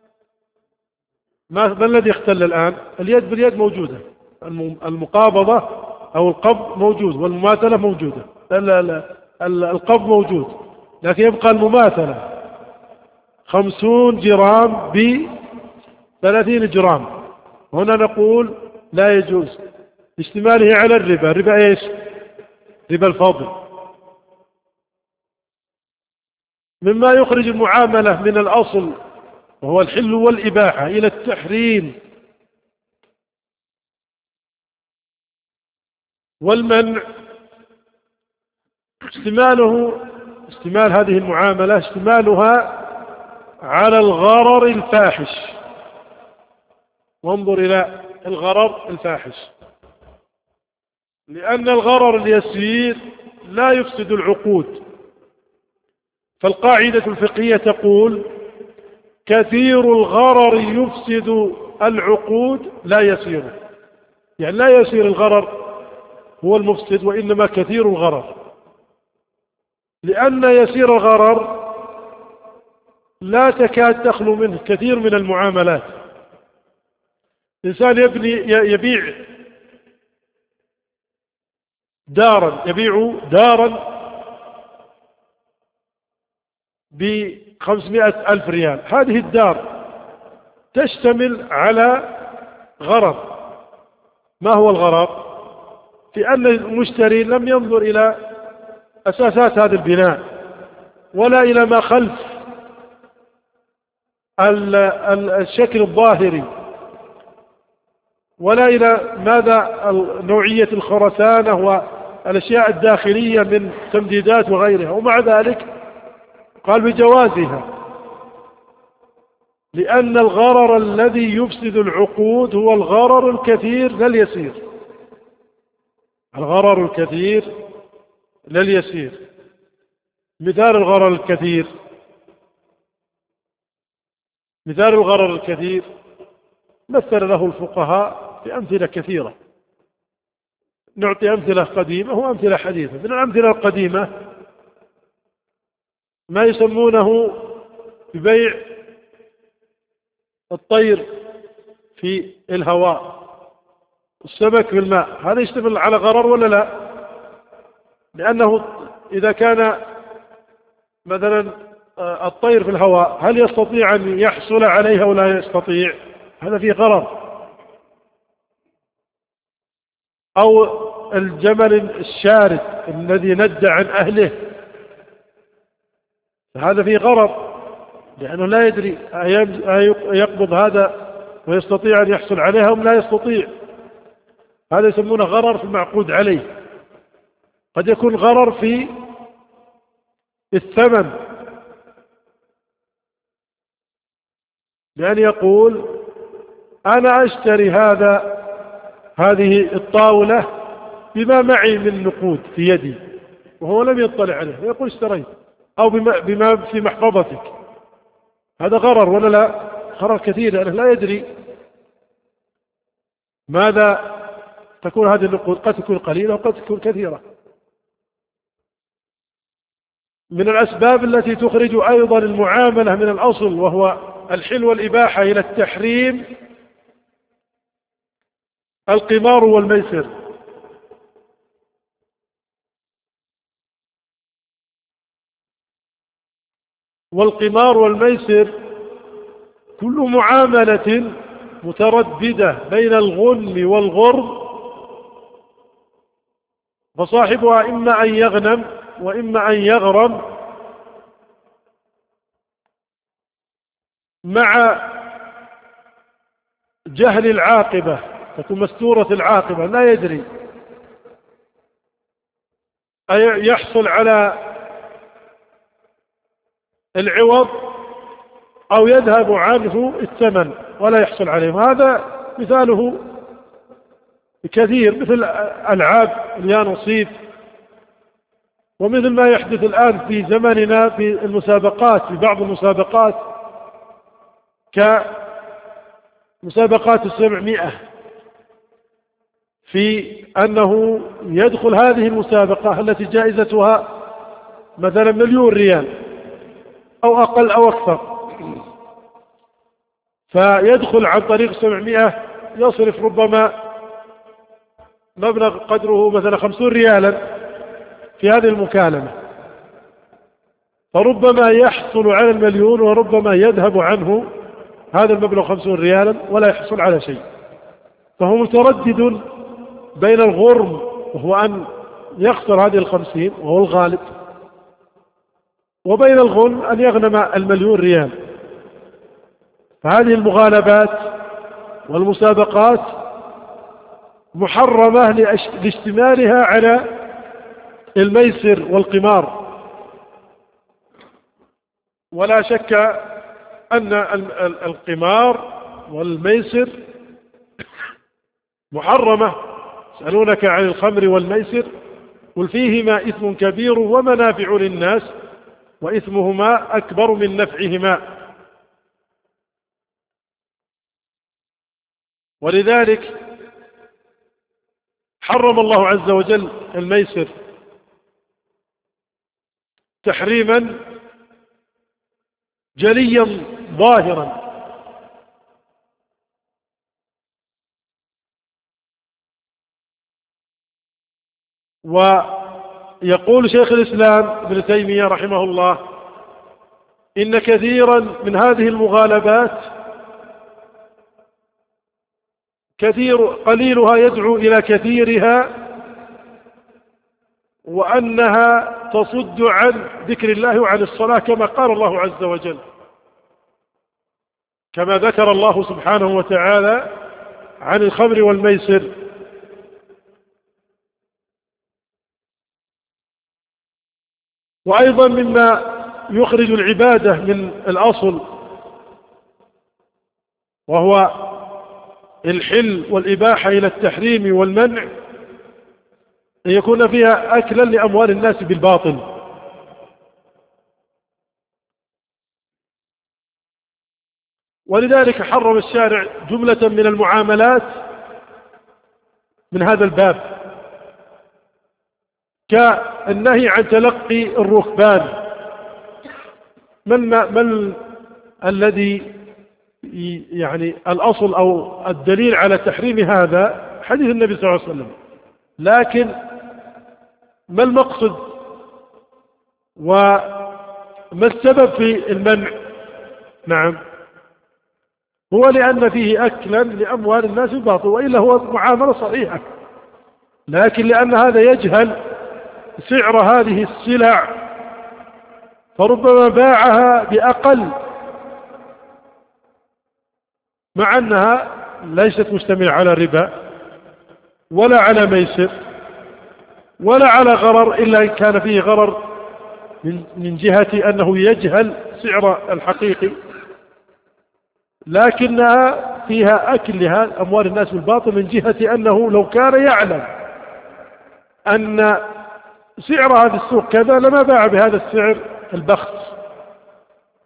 S1: ما, ما الذي اختل الآن؟ اليد باليد موجودة، المقابضة أو القبض موجود، والمماثلة موجودة، لا لا القبض موجود، لكن يبقى المماثلة. خمسون جرام بثلاثين جرام، هنا نقول لا يجوز اشتماله على الربا. ربا ايش؟ ربا الفضل. مما يخرج المعاملة من الأصل وهو الحل والإباحة إلى التحريم والمنع، اشتماله اشتمال هذه المعاملة اشتمالها على الغرر الفاحش. وانظر إلى الغرر الفاحش، لأن الغرر اليسير لا يفسد العقود. فالقاعدة الفقهية تقول: كثير الغرر يفسد العقود لا يسير. يعني لا يسير الغرر هو المفسد، وإنما كثير الغرر، لأن يسير الغرر لا تكاد تخلو منه كثير من المعاملات. إنسان يبني يبيع دارا يبيع دارا بخمسمائة ألف ريال، هذه الدار تشتمل على غرر. ما هو الغرر؟ في أن المشتري لم ينظر إلى أساسات هذا البناء ولا إلى ما خلف الشكل الظاهري، ولا إلى ماذا نوعية الخرسانة والأشياء الداخلية من تمديدات وغيرها، ومع ذلك قال بجوازها، لأن الغرر الذي يفسد العقود هو الغرر الكثير لا اليسير. الغرر الكثير لا اليسير. مثال الغرر الكثير مثال الغرر الكثير مثل له الفقهاء بأمثلة كثيرة. نعطي أمثلة قديمة وأمثلة حديثة. من الأمثلة القديمة ما يسمونه ببيع الطير في الهواء، السمك في الماء. هذا يشتمل على غرر ولا لا؟ لأنه إذا كان مثلا الطير في الهواء، هل يستطيع أن يحصل عليها ولا يستطيع؟ هذا فيه غرر. أو الجمل الشارد الذي ند عن أهله، هذا فيه غرر، لأنه لا يدري يقبض هذا ويستطيع أن يحصل عليها أم لا يستطيع. هذا يسمونه غرر في المعقود عليه. قد يكون غرر في الثمن، بأن يقول: أنا أشتري هذا هذه الطاولة بما معي من نقود في يدي، وهو لم يطلع عليه، يقول اشتريت، أو بما, بما في محفظتك. هذا غرر ولا لا؟ غرر كثير، لأنه لا يدري ماذا تكون هذه النقود قد تكون قليلة وقد تكون كثيرة. من الأسباب التي تخرج أيضا المعاملة من الأصل وهو الحل والإباحة إلى التحريم القمار والميسر. والقمار والميسر كل معاملة مترددة بين الغنم والغرم فصاحبها إما أن يغنم وإما أن يغرم مع جهل العاقبة، تكون مستورة العاقبة لا يدري، أي يحصل على العوض أو يذهب عنه الثمن ولا يحصل عليه. هذا مثاله كثير، مثل ألعاب اليانصيب، ومثل ما يحدث الآن في زمننا في المسابقات، في بعض المسابقات كمسابقات السبعمائة، في أنه يدخل هذه المسابقة التي جائزتها مثلا مليون ريال أو أقل أو أكثر، فيدخل عن طريق سبعمائة يصرف ربما مبلغ قدره مثلا خمسون ريالا في هذه المكالمة، فربما يحصل على المليون وربما يذهب عنه هذا المبلغ خمسون ريالا ولا يحصل على شيء. فهو متردد بين الغرم وهو أن يخسر هذه الخمسين وهو الغالب، وبين الغنم أن يغنم المليون ريال. فهذه المغالبات والمسابقات محرمة لاشتمالها على الميسر والقمار. ولا شك أن القمار والميسر محرمة. يسألونك عن الخمر والميسر قل فيهما إثم كبير ومنافع للناس وإثمهما أكبر من نفعهما. ولذلك حرم الله عز وجل الميسر تحريما جليا ظاهرا. ويقول شيخ الإسلام ابن تيمية رحمه الله إن كثيرا من هذه المغالبات كثير قليلها يدعو إلى كثيرها، وأنها تصد عن ذكر الله وعن الصلاة كما قال الله عز وجل، كما ذكر الله سبحانه وتعالى عن الخمر والميسر. وأيضا مما يخرج العبادة من الأصل وهو الحل والإباحة إلى التحريم والمنع أن يكون فيها أكلا لأموال الناس بالباطل. ولذلك حرم الشارع جملة من المعاملات من هذا الباب، كالنهي عن تلقي الركبان. من, من الذي يعني الأصل أو الدليل على تحريم هذا حديث النبي صلى الله عليه وسلم، لكن ما المقصد وما السبب في المنع؟ نعم، هو لأن فيه أكلا لأموال الناس بالباطل، وإلا هو معاملة صحيحة، لكن لأن هذا يجهل سعر هذه السلع فربما باعها بأقل، مع أنها ليست مشتملة على ربا ولا على ميسر ولا على غرر، إلا إن كان فيه غرر من جهة أنه يجهل سعر الحقيقي، لكنها فيها أكل لأموال الناس بالباطل من جهة أنه لو كان يعلم أن سعر هذا السوق كذا لما باع بهذا السعر البخس.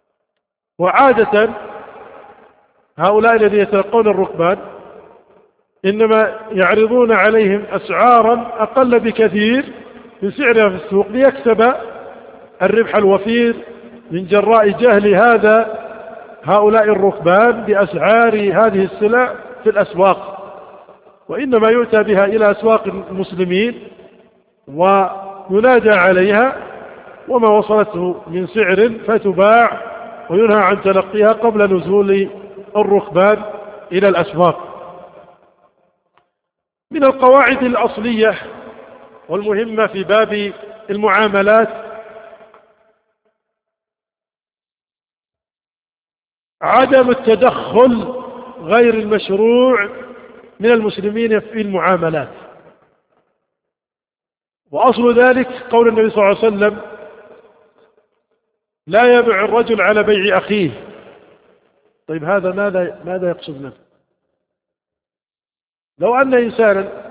S1: وعادة هؤلاء الذين يتلقون الركبان إنما يعرضون عليهم أسعارا أقل بكثير من سعرها في السوق ليكسب الربح الوفير من جراء جهل هذا هؤلاء الركبان بأسعار هذه السلع في الأسواق. وإنما يؤتى بها إلى أسواق المسلمين وينادى عليها وما وصلته من سعر فتباع وينهى عن تلقيها قبل نزول الركبان إلى الأسواق. من القواعد الأصلية والمهمة في باب المعاملات عدم التدخل غير المشروع من المسلمين في المعاملات. وأصل ذلك قول النبي صلى الله عليه وسلم: لا يبيع الرجل على بيع أخيه. طيب هذا ماذا ماذا يقصد منه؟ لو أن إنسانا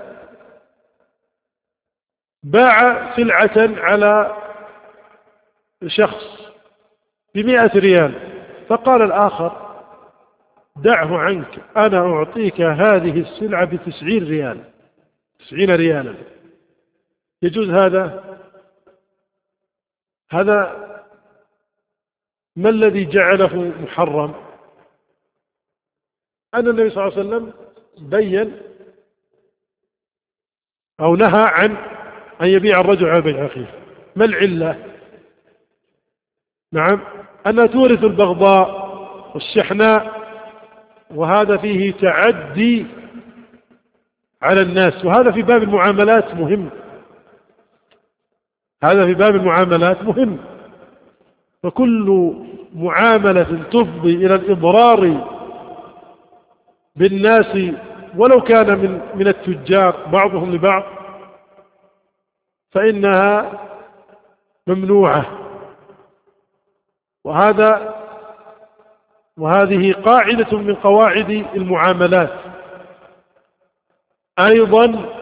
S1: باع سلعة على شخص بمئة ريال فقال الآخر: دعه عنك، أنا أعطيك هذه السلعة بتسعين ريال تسعين ريالا، يجوز هذا؟ هذا ما الذي جعله محرم؟ أن النبي صلى الله عليه وسلم بين أو نهى عن أن يبيع الرجل على بيع أخيه. ما العلة؟ نعم، أنها تورث البغضاء والشحناء، وهذا فيه تعدي على الناس، وهذا في باب المعاملات مهم. هذا في باب المعاملات مهم. فكل معاملة تفضي إلى الإضرار بالناس ولو كان من من التجار بعضهم لبعض فإنها ممنوعة. وهذا وهذه قاعدة من قواعد المعاملات. أيضا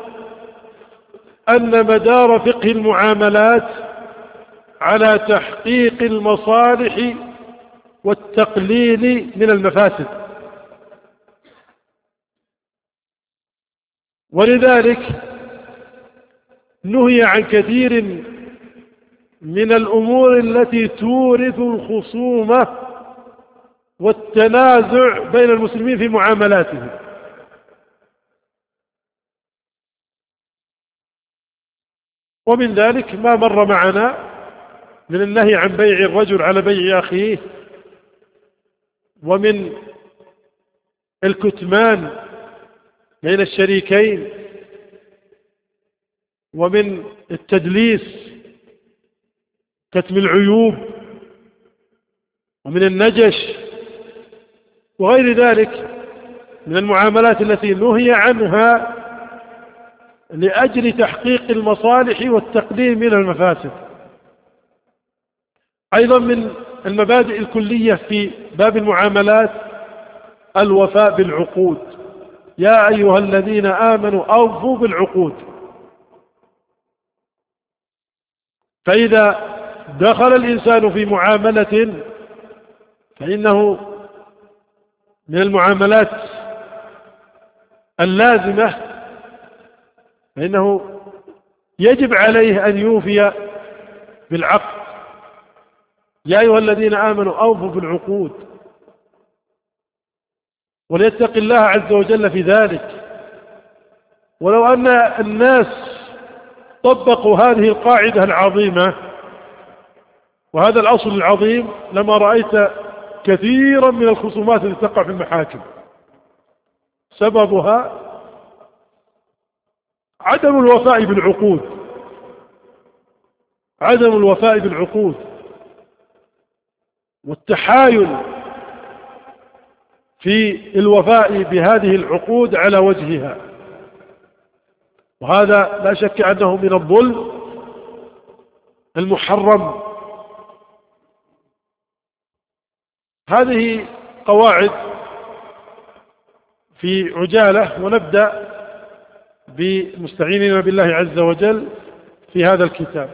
S1: أن مدار فقه المعاملات على تحقيق المصالح والتقليل من المفاسد، ولذلك نهي عن كثير من الأمور التي تورث الخصومة والتنازع بين المسلمين في معاملاتهم. ومن ذلك ما مر معنا من النهي عن بيع الرجل على بيع أخيه، ومن الكتمان بين الشريكين، ومن التدليس كتم العيوب، ومن النجش وغير ذلك من المعاملات التي نهي عنها لأجل تحقيق المصالح والتقليل من المفاسد. أيضا من المبادئ الكلية في باب المعاملات الوفاء بالعقود. يا أيها الذين آمنوا أوفوا بالعقود. فإذا دخل الإنسان في معاملة فإنه من المعاملات اللازمة، فإنه يجب عليه أن يوفي بالعقد. يا أيها الذين آمنوا أوفوا بالعقود، وليتق الله عز وجل في ذلك. ولو أن الناس طبقوا هذه القاعدة العظيمة وهذا الأصل العظيم لما رأيت كثيرا من الخصومات التي تقع في المحاكم سببها عدم الوفاء بالعقود. عدم الوفاء بالعقود والتحايل في الوفاء بهذه العقود على وجهها، وهذا لا شك أنه من الظلم المحرم. هذه قواعد في عجالة، ونبدأ بمستعينين بالله عز وجل في هذا الكتاب.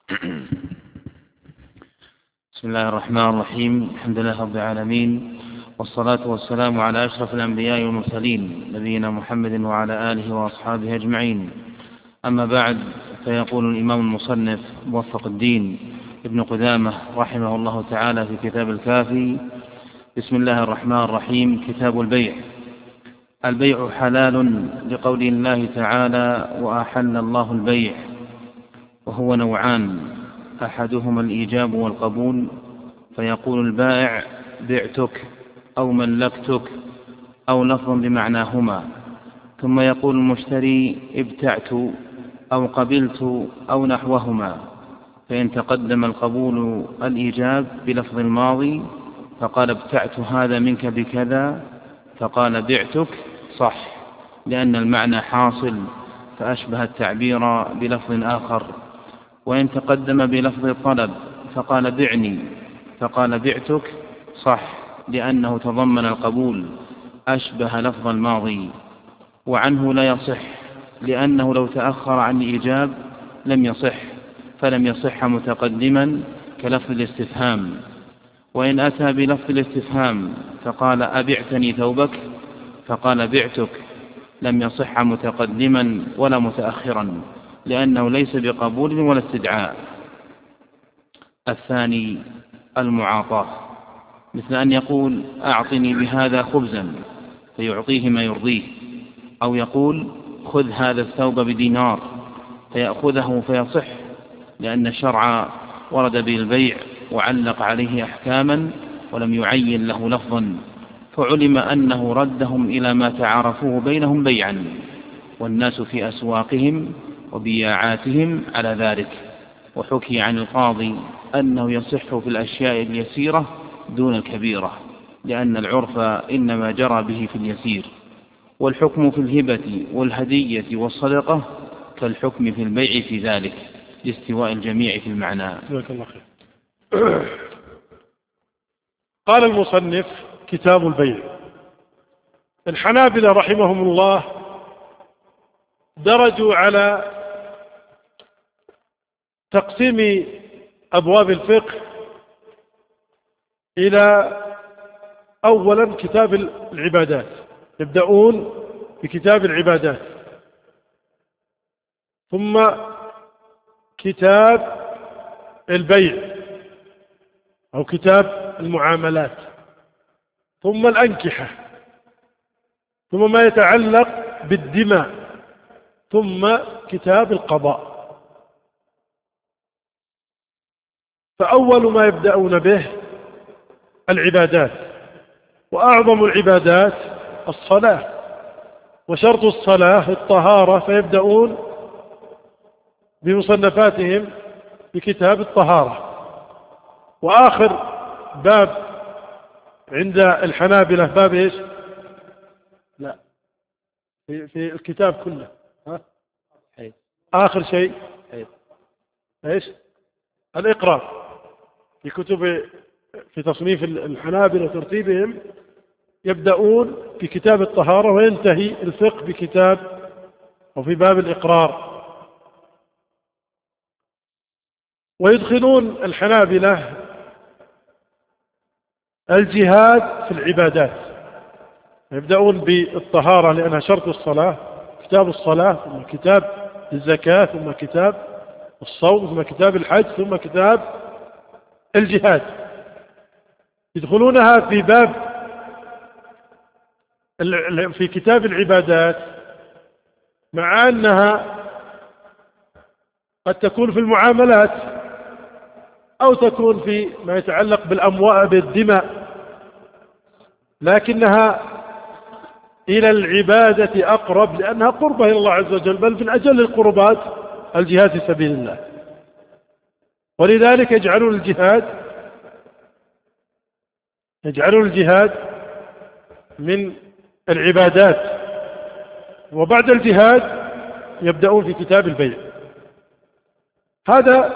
S2: بسم الله الرحمن الرحيم. الحمد لله رب العالمين، والصلاة والسلام على أشرف الأنبياء والمرسلين نبينا محمد وعلى آله وأصحابه أجمعين. أما بعد، فيقول الإمام المصنف موفق الدين ابن قدامة رحمه الله تعالى في كتاب الكافي: بسم الله الرحمن الرحيم. كتاب البيع. البيع حلال لقول الله تعالى: وأحل الله البيع، وهو نوعان: أحدهما الإيجاب والقبول، فيقول البائع: بعتك أو ملكتك، أو لفظ بمعناهما، ثم يقول المشتري: ابتعت أو قبلت أو نحوهما. فإن تقدم القبول الإيجاب بلفظ الماضي فقال: ابتعت هذا منك بكذا، فقال: بعتك، صح، لأن المعنى حاصل فأشبه التعبير بلفظ آخر. وإن تقدم بلفظ الطلب فقال: بعني، فقال: بعتك، صح، لأنه تضمن القبول أشبه لفظ الماضي. وعنه لا يصح، لأنه لو تأخر عن الإيجاب لم يصح، فلم يصح متقدما كلفظ الاستفهام. وإن أتى بلفظ الاستفهام فقال: أبعتني ثوبك، فقال: بعتك، لم يصح متقدما ولا متأخرا، لأنه ليس بقبول ولا استدعاء. الثاني المعاطاة، مثل أن يقول: أعطني بهذا خبزا، فيعطيه ما يرضيه، أو يقول: خذ هذا الثوب بدينار، فيأخذه فيصح، لأن الشرع ورد بالبيع وعلق عليه أحكاما ولم يعين له لفظا، فعلم أنه ردهم إلى ما تعارفوه بينهم بيعا، والناس في أسواقهم وبياعاتهم على ذلك. وحكي عن القاضي أنه يصح في الأشياء اليسيرة دون الكبيرة، لأن العرف إنما جرى به في اليسير. والحكم في الهبة والهدية والصدقة كالحكم في البيع في ذلك، لاستواء الجميع في المعنى.
S1: قال المصنف: كتاب البيع. الحنابلة رحمهم الله درجوا على تقسيم أبواب الفقه إلى أولا كتاب العبادات، يبدأون بكتاب العبادات، ثم كتاب البيع أو كتاب المعاملات، ثم الأنكحة، ثم ما يتعلق بالدماء، ثم كتاب القضاء. فأول ما يبدأون به العبادات، وأعظم العبادات الصلاة، وشرط الصلاة الطهارة، فيبدأون بمصنفاتهم بكتاب الطهارة. وآخر باب عند الحنابلة باب إيش؟ لا، في, في الكتاب كله، ها؟ آخر شيء إيش؟ الإقرار. في كتب في تصنيف الحنابلة ترتيبهم يبدأون في كتاب الطهارة وينتهي الفقه بكتاب أو في باب الإقرار. ويدخلون الحنابلة الجهاد في العبادات، يبدأون بالطهارة لأنها شرط الصلاة، كتاب الصلاة، ثم كتاب الزكاة، ثم كتاب الصوم، ثم كتاب الحج، ثم كتاب الجهاد. يدخلونها في باب في كتاب العبادات، مع أنها قد تكون في المعاملات أو تكون في ما يتعلق بالأموال بالدماء، لكنها إلى العبادة أقرب لأنها قربة إلى الله عز وجل، بل من أجل القربات الجهاد في سبيل الله. ولذلك يجعلون الجهاد يجعلون الجهاد من العبادات، وبعد الجهاد يبدأون في كتاب البيع. هذا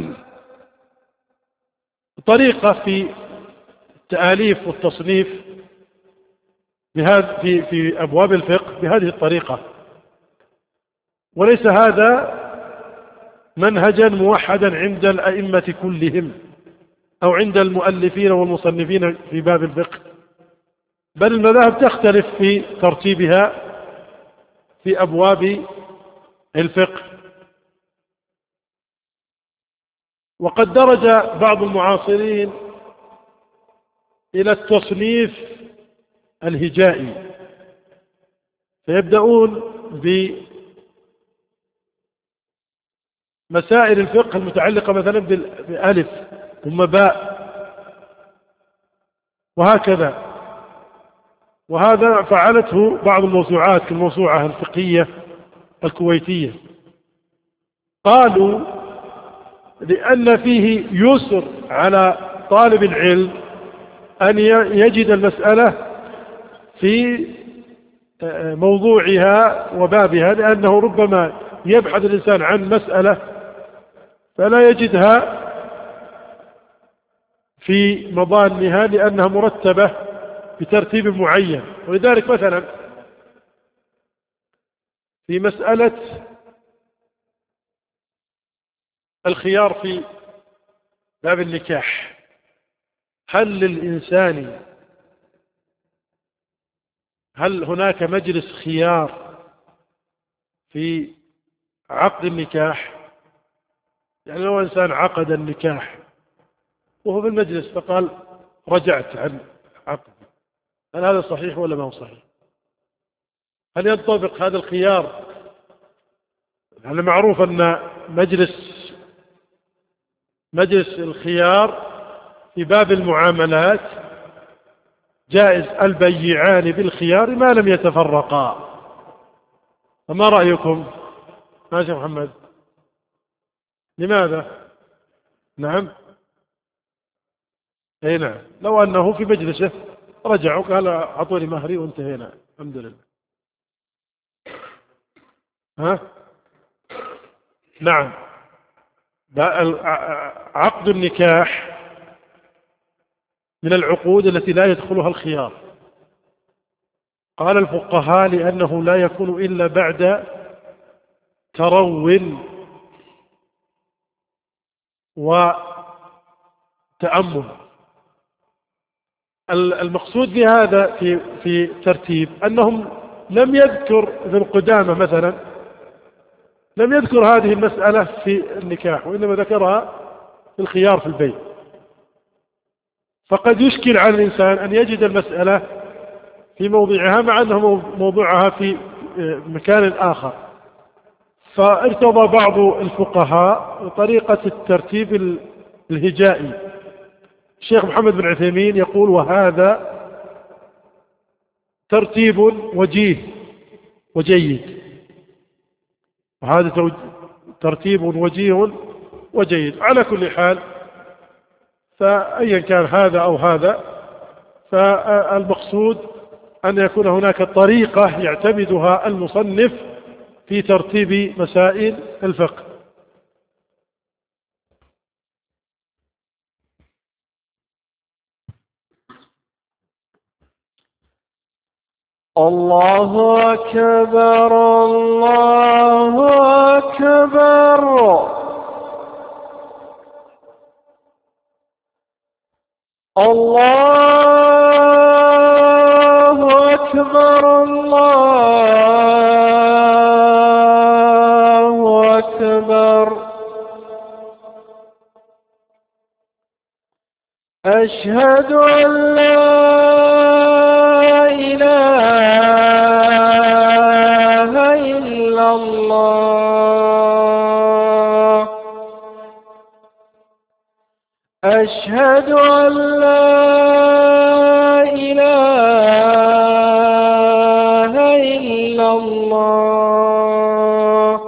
S1: طريقة في التآليف والتصنيف بهذا في في أبواب الفقه بهذه الطريقة، وليس هذا منهجا موحدا عند الأئمة كلهم أو عند المؤلفين والمصنفين في باب الفقه، بل المذاهب تختلف في ترتيبها في أبواب الفقه. وقد درج بعض المعاصرين إلى التصنيف الهجائي، فيبدأون بمسائل الفقه المتعلقة مثلا بألف ثم باء وهكذا. وهذا فعلته بعض الموسوعات كالموسوعة الفقهية الكويتية. قالوا لأن فيه يسر على طالب العلم أن يجد المسألة في موضوعها وبابها، لأنه ربما يبحث الإنسان عن مسألة فلا يجدها في مضانها لأنها مرتبة بترتيب معين. ولذلك مثلا في مسألة الخيار في باب النكاح، هل للإنسان هل هناك مجلس خيار في عقد النكاح؟ يعني لو إنسان عقد النكاح وهو في المجلس فقال رجعت عن عقد، هل هذا صحيح ولا ما هو صحيح؟ هل ينطبق هذا الخيار؟ يعني معروف أن مجلس مجلس الخيار في باب المعاملات جائز البيعان بالخيار ما لم يتفرقا. فما رأيكم؟ ماشي محمد، لماذا؟ نعم، اي نعم، لو أنه في مجلسه رجع وقال أعطوني مهري وانتهينا الحمد لله. ها؟ نعم، عقد النكاح من العقود التي لا يدخلها الخيار. قال الفقهاء لأنه لا يكون إلا بعد ترو وتأمل. المقصود بهذا في في ترتيب أنهم لم يذكر ابن قدامة مثلا لم يذكر هذه المسألة في النكاح، وإنما ذكرها في الخيار في البيع. فقد يشكل على الإنسان أن يجد المسألة في موضعها مع أنه موضوعها في مكان آخر. فارتضى بعض الفقهاء طريقة الترتيب الهجائي. الشيخ محمد بن عثيمين يقول وهذا ترتيب وجيه وجيد، وهذا ترتيب وجيه وجيد. على كل حال فأيا كان هذا أو هذا، فالمقصود أن يكون هناك طريقة يعتمدها المصنف في ترتيب مسائل الفقه.
S3: الله أكبر الله أكبر الله أكبر الله أكبر أشهد أن لا إله إلا الله أشهد أن لا إله إلا الله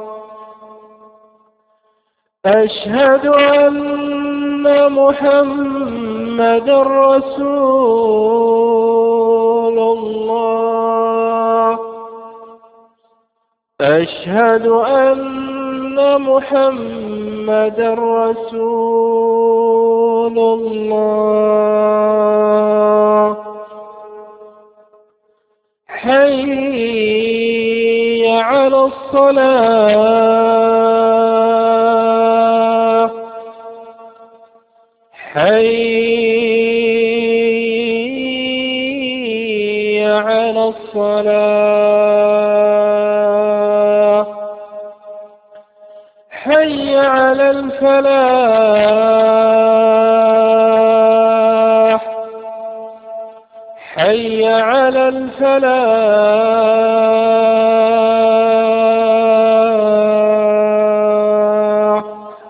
S3: أشهد أن محمدا رسول الله أشهد أن محمدا رسول الله حي على الصلاة حي الصلاة حي على الفلاح حي على الفلاح.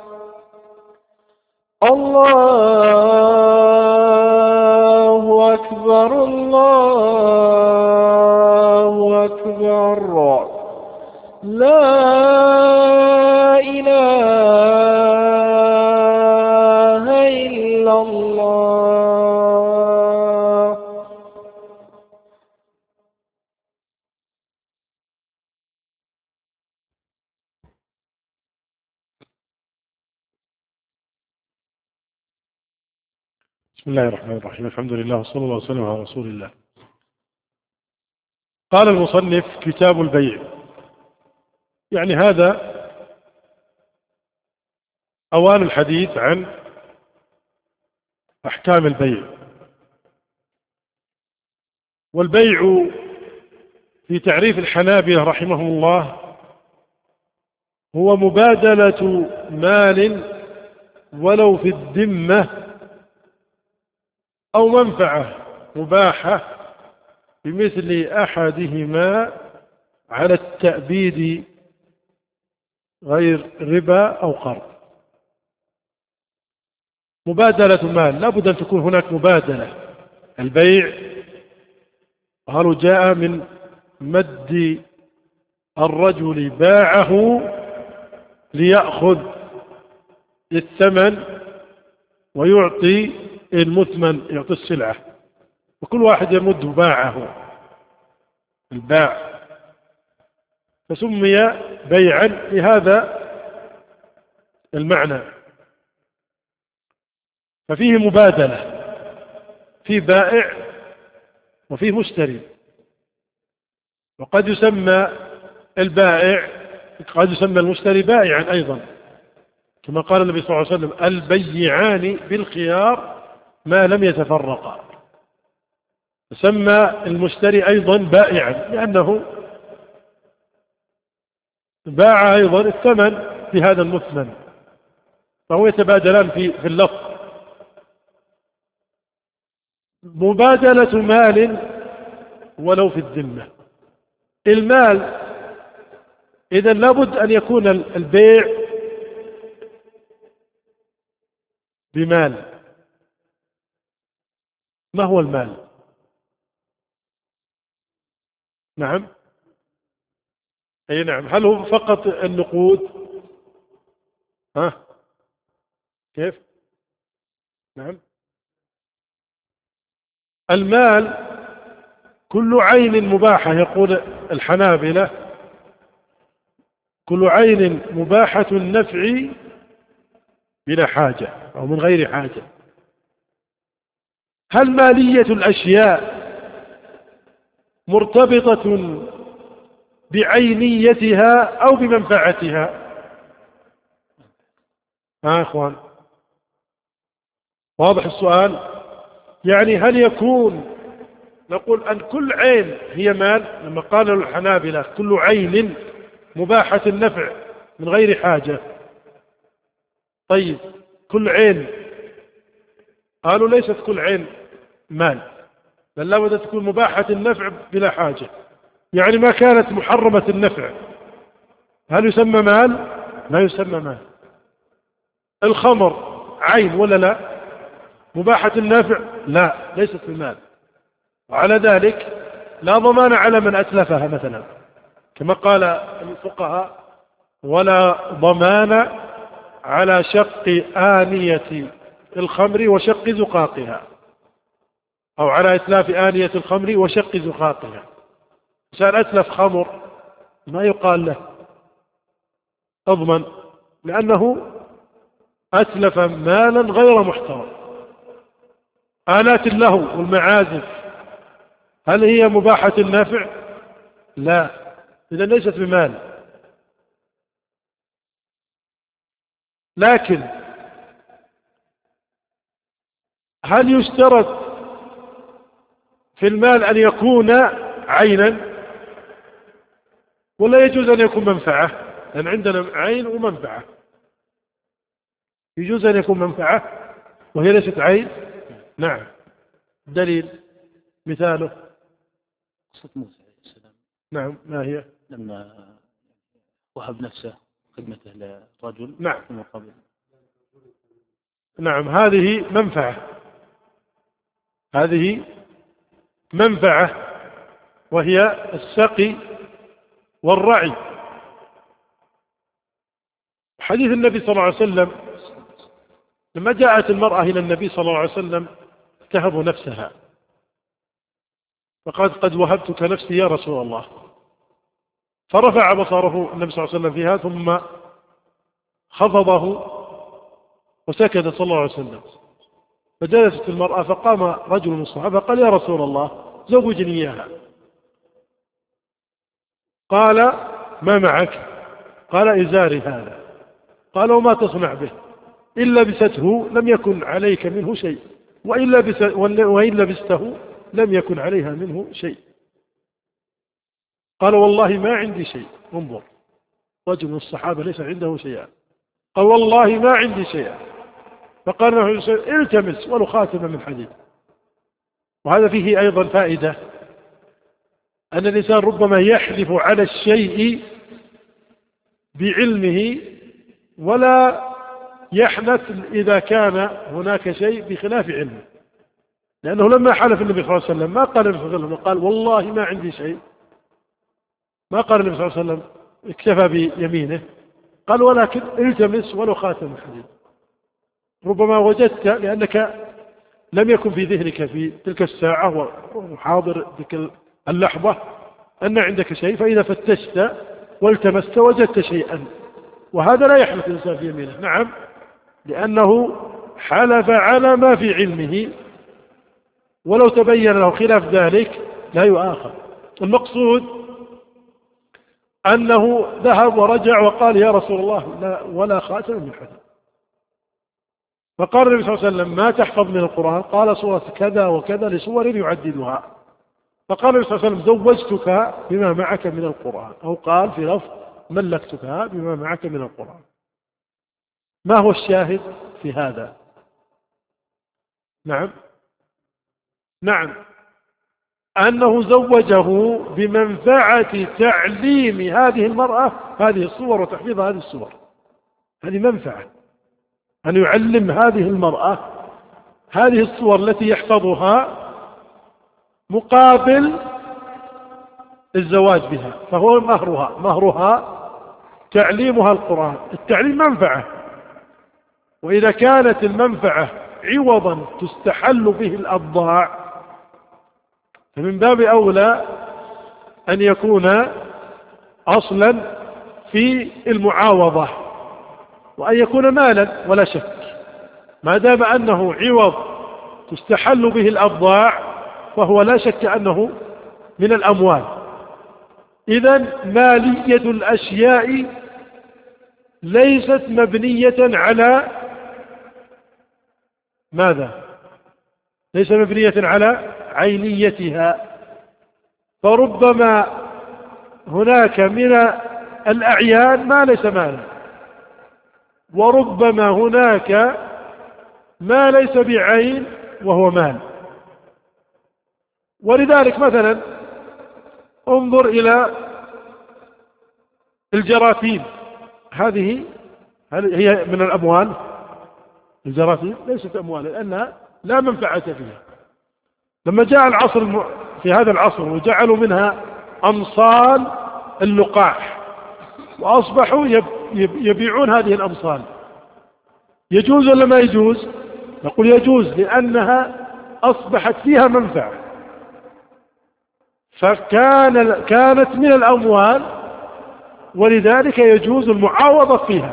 S3: الله أكبر الله أكبر لا إله إلا الله.
S1: بسم الله الرحمن الرحيم. الحمد لله وصلى الله وسلم على رسول الله. قال المصنف: كتاب البيع. يعني هذا أوان الحديث عن أحكام البيع. والبيع في تعريف الحنابلة رحمهم الله هو مبادلة مال ولو في الذمة أو منفعة مباحة بمثل أحدهما على التأبيد غير ربا أو قرض. مبادلة مال، لا بد أن تكون هناك مبادلة. البيع قالوا جاء من مد الرجل باعه ليأخذ الثمن ويعطي المثمن، يعطي السلعة، وكل واحد يمد باعه الباع، فسمي بيعا لهذا المعنى. ففيه مبادلة، فيه بائع وفيه مشتري. وقد يسمى البائع قد يسمى المشتري بائعا أيضا، كما قال النبي صلى الله عليه وسلم: البيعان بالخيار ما لم يتفرقا. سمى المشتري أيضا بائعا لأنه باع أيضا الثمن بهذا المثمن، فهو يتبادلان في في اللفظ. مبادلة مال ولو في الذمة. المال إذن لابد أن يكون البيع بمال. ما هو المال؟ نعم، أي نعم. هل هو فقط النقود؟ ها كيف؟ نعم، المال كل عين مباحة. يقول الحنابلة: كل عين مباحة النفع بلا حاجة أو من غير حاجة. هل مالية الأشياء مرتبطة بعينيتها أو بمنفعتها؟ ها أخوان، واضح السؤال؟ يعني هل يكون نقول أن كل عين هي مال؟ لما قال الحنابلة كل عين مباحة النفع من غير حاجة، طيب كل عين؟ قالوا ليست كل عين مال، بل لابد أن تكون مباحة النفع بلا حاجة. يعني ما كانت محرمة النفع هل يسمى مال؟ لا يسمى مال. الخمر عين ولا لا؟ مباحة النفع؟ لا، ليست بمال. وعلى ذلك لا ضمان على من أتلفها مثلا، كما قال الفقهاء: ولا ضمان على شق آنية الخمر وشق زقاقها، أو على إتلاف آنية الخمر وشق زقاقها. إنسان أتلف خمر ما يقال له أضمن، لأنه أتلف مالا غير محترم. آلات اللهو والمعازف هل هي مباحة النفع؟ لا، إذا ليست بمال. لكن هل يشترط في المال أن يكون عينا ولا يجوز أن يكون منفعة؟ لأن عندنا عين ومنفعة. يجوز أن يكون منفعة وهي ليست عين؟ نعم. دليل مثاله
S2: قصة موسى عليه السلام.
S1: نعم. ما هي؟
S2: لما وهب نفسه خدمته لرجل.
S1: نعم.
S2: في مقابل.
S1: نعم هذه منفعة، هذه منفعة وهي السقي والرعي. حديث النبي صلى الله عليه وسلم لما جاءت المرأة إلى النبي صلى الله عليه وسلم تهب نفسها فقالت قد وهبتك نفسي يا رسول الله، فرفع بصره النبي صلى الله عليه وسلم فيها ثم خفضه وسكت صلى الله عليه وسلم. فجلست المرأة فقام رجل من الصحابة قال يا رسول الله زوجني إياها. قال ما معك؟ قال إزاري هذا. قال وما تصنع به؟ إن لبسته لم يكن عليك منه شيء وإن, لبس وإن لبسته لم يكن عليها منه شيء. قال والله ما عندي شيء. انظر، رجل من الصحابة ليس عنده شيئا، قال والله ما عندي شيئا. فقال له التمس ولو خاتما من حديد. وهذا فيه أيضا فائدة أن الإنسان ربما يحلف على الشيء بعلمه ولا يحنث إذا كان هناك شيء بخلاف علمه، لأنه لما حلف النبي صلى الله عليه وسلم ما قال النبي صلى الله عليه وسلم قال والله ما عندي شيء، ما قال النبي صلى الله عليه وسلم اكتفى بيمينه، قال ولكن التمس ولو خاتم حديد. ربما وجدت لأنك لم يكن في ذهنك في تلك الساعة وحاضر تلك اللحظة أن عندك شيء، فإذا فتشت والتمست وجدت شيئا، وهذا لا يحلف الإنسان في يمينه. نعم، لأنه حلف على ما في علمه، ولو تبين له خلاف ذلك لا يؤاخذ. المقصود أنه ذهب ورجع وقال يا رسول الله لا ولا خاتم من حديد. فقال النبي صلى الله عليه وسلم ما تحفظ من القرآن؟ قال سورة كذا وكذا لسور يعددها. فقال النبي صلى الله عليه وسلم زوجتك بما معك من القرآن، أو قال في لفظ ملكتك بما معك من القرآن. ما هو الشاهد في هذا؟ نعم نعم أنه زوجه بمنفعة تعليم هذه المرأة هذه الصور وتحفيظ هذه الصور. هذه منفعة، أن يعلم هذه المرأة هذه الصور التي يحفظها مقابل الزواج بها، فهو مهرها مهرها تعليمها القرآن. التعليم منفعة، وإذا كانت المنفعة عوضا تستحل به الأبضاع فمن باب أولى أن يكون أصلا في المعاوضة، وأن يكون مالا ولا شك، ما دام أنه عوض تستحل به الأبضاع فهو لا شك أنه من الأموال. إذن مالية الأشياء ليست مبنية على ماذا؟ ليس مبنية على عينيتها، فربما هناك من الأعيان ما ليس مالا، وربما هناك ما ليس بعين وهو مال. ولذلك مثلا انظر إلى الجراثيم، هذه هي من الأموال. الجراثيم ليست أموال لأنها لا منفعة فيها. لما جاء العصر في هذا العصر وجعلوا منها أمصال اللقاح وأصبحوا يبيعون هذه الأمصال، يجوز ولا ما يجوز؟ نقول يجوز، لأنها أصبحت فيها منفعة، فكان كانت من الأموال، ولذلك يجوز المعاوضة فيها،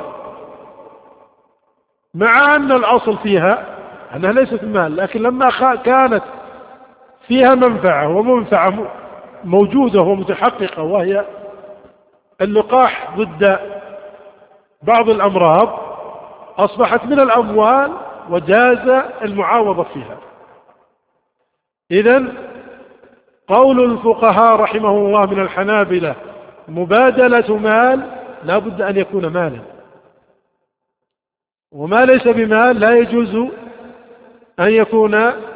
S1: مع أن الأصل فيها أنها ليست مال، لكن لما كانت فيها منفعة ومنفعة موجودة ومتحققة وهي اللقاح ضد بعض الأمراض أصبحت من الأموال وجاز المعاوضة فيها. إذن قول الفقهاء رحمه الله من الحنابلة مبادلة مال لا بد أن يكون مالا، وما ليس بمال لا يجوز أن يكون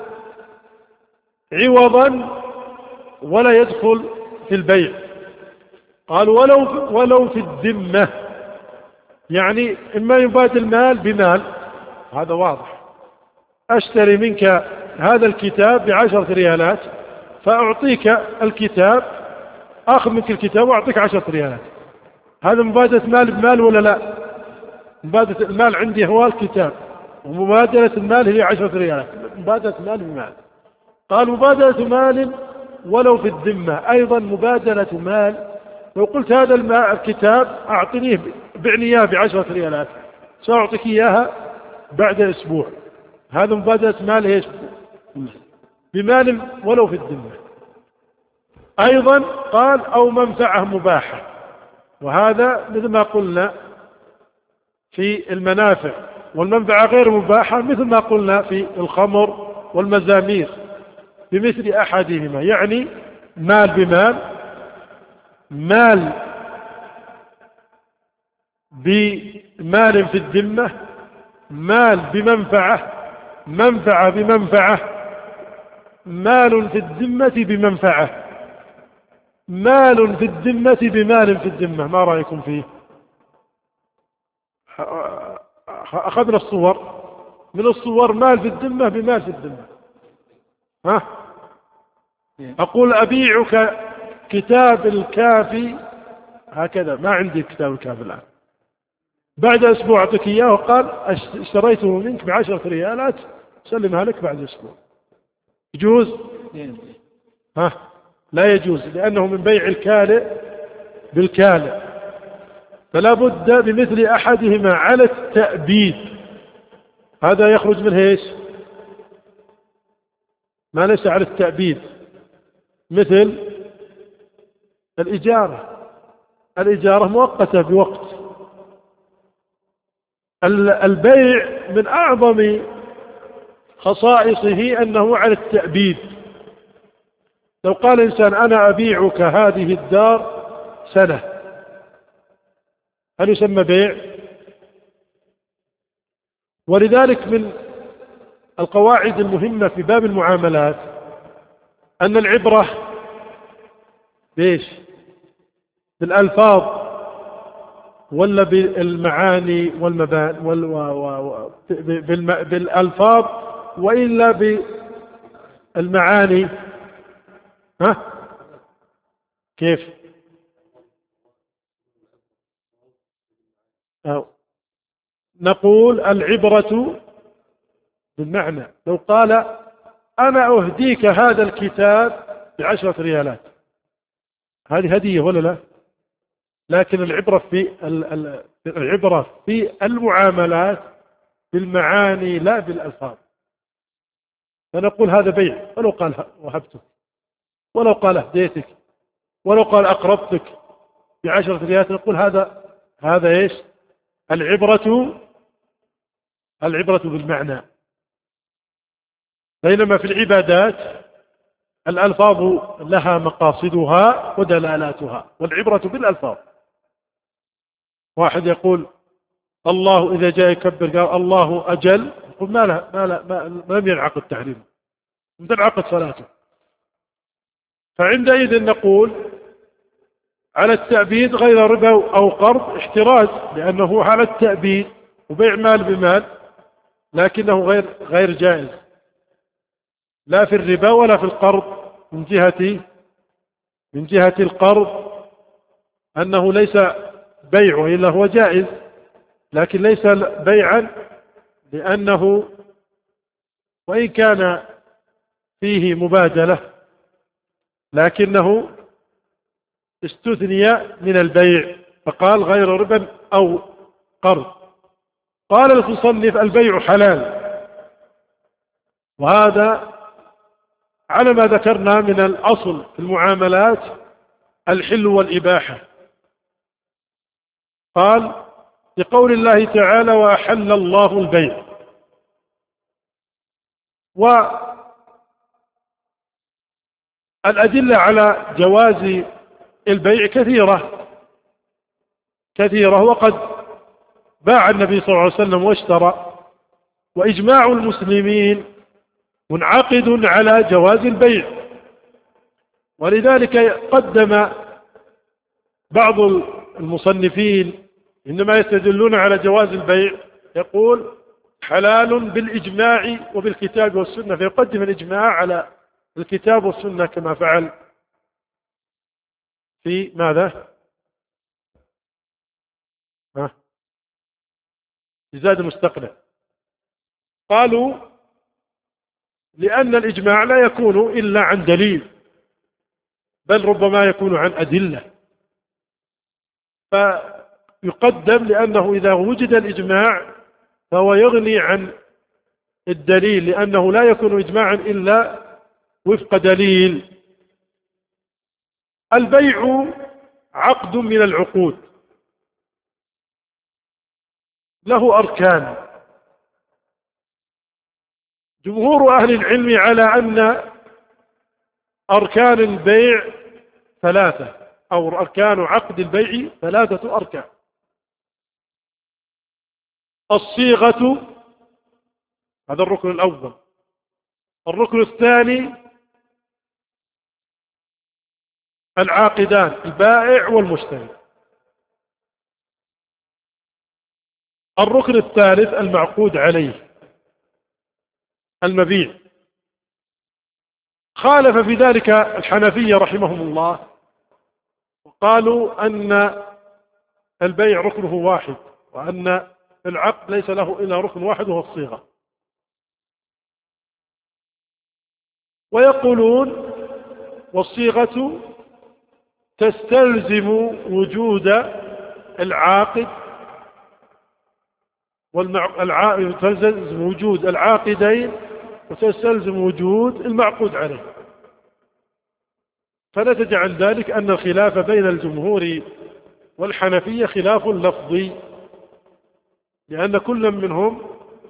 S1: عوضا ولا يدخل في البيع. قال ولو ولو في الذمة، يعني إما يبادل مال بمال، هذا واضح، أشتري منك هذا الكتاب بعشرة ريالات فأعطيك الكتاب، أخذ منك الكتاب وأعطيك عشرة ريالات، هذا مبادلة مال بمال ولا لا؟ مبادلة المال عندي هو الكتاب، ومبادلة المال هي عشرة ريالات، مبادلة مال بمال. قال مبادلة مال ولو في الذمة، أيضا مبادلة مال، لو قلت هذا الماء الكتاب أعطنيه بعني إياه بعشرة ريالات سأعطيك إياها بعد أسبوع، هذا مبادلة مال إيش؟ بمال ولو في الذمة. أيضا قال أو منفعة مباحة، وهذا مثل ما قلنا في المنافع، والمنفعة غير مباحة مثل ما قلنا في الخمر والمزامير بمثل أحدهما، يعني مال بمال، مال بمال في الذمة، مال بمنفعة، منفعة بمنفعة، مال في الذمة بمنفعة، مال في الذمة بمال في الذمة. ما رأيكم فيه؟ أخذنا الصور، من الصور مال في الذمة بمال في الذمة. ها؟ أقول أبيعك كتاب الكافي هكذا، ما عندي كتاب الكافي الآن، بعد أسبوع أعطيك إياه، وقال اشتريته منك بعشرة ريالات سلمها لك بعد أسبوع، يجوز؟ ها؟ لا يجوز، لأنه من بيع الكالئ بالكالئ، فلا بد بمثل أحدهما على التأبيد، هذا يخرج منه إيش؟ ما ليس على التأبيد، مثل الإجارة، الإجارة مؤقتة بوقت. البيع من أعظم خصائصه أنه على التأبيد، لو قال إنسان أنا أبيعك هذه الدار سنة، هل يسمى بيع؟ ولذلك من القواعد المهمة في باب المعاملات أن العبرة بإيش؟ بالألفاظ ولا بالمعاني والمباني وال... و... و... بالم... بالألفاظ وإلا بالمعاني؟ ها؟ كيف؟ أو نقول العبرة بالمعنى، لو قال أنا أهديك هذا الكتاب بعشرة ريالات، هذه هدية ولا لا؟ لكن العبرة في العبرة في المعاملات بالمعاني لا بالألفاظ، فنقول هذا بيع، ولو قال وهبتك، ولو قال هديتك، ولو قال أقرضتك بعشرة ريالات، نقول هذا هذا إيش؟ العبرة العبرة بالمعنى. بينما في العبادات الألفاظ لها مقاصدها ودلالاتها، والعبرة بالألفاظ. واحد يقول الله إذا جاء يكبر قال الله أجل، يقول ما له ما له ما لم ينعقد تحريمه، لم تنعقد صلاته، فعندئذ نقول على التأبيد غير ربا أو قرض احتراز، لأنه على التأبيد وبيع مال بمال، لكنه غير غير جائز لا في الربا ولا في القرض، من جهة من جهة القرض أنه ليس بيعه إلا هو جائز، لكن ليس بيعا، لأنه وإن كان فيه مبادلة لكنه استثني من البيع، فقال غير ربا أو قرض. قال المصنف البيع حلال، وهذا على ما ذكرنا من الأصل في المعاملات الحل والإباحة. قال لقول الله تعالى وأحل الله البيع، الأدلة على جواز البيع كثيرة كثيرة، وقد باع النبي صلى الله عليه وسلم واشترى، وإجماع المسلمين منعقد على جواز البيع. ولذلك قدم بعض المصنفين إنما يستدلون على جواز البيع يقول حلال بالإجماع وبالكتاب والسنة، فيقدم الإجماع على الكتاب والسنة كما فعل في ماذا؟ ها؟ في زاد المستقنع. قالوا لأن الإجماع لا يكون إلا عن دليل، بل ربما يكون عن أدلة، فيقدم لأنه إذا وجد الإجماع فهو يغني عن الدليل، لأنه لا يكون إجماعا إلا وفق دليل. البيع عقد من العقود له أركان. جمهور أهل العلم على أن أركان البيع ثلاثة، أو أركان عقد البيع ثلاثة أركان. الصيغة، هذا الركن الأول. الركن الثاني العاقدان، البائع والمشتري. الركن الثالث المعقود عليه، المبيع. خالف في ذلك الحنفية رحمهم الله، وقالوا أن البيع ركنه واحد، وأن العقد ليس له إلا ركن واحد وهو الصيغة. ويقولون والصيغة تستلزم وجود العاقد والمع... تستلزم وجود العاقدين، وتستلزم وجود المعقود عليه. فنتج عن ذلك أن الخلاف بين الجمهور والحنفية خلاف لفظي، لأن كل منهم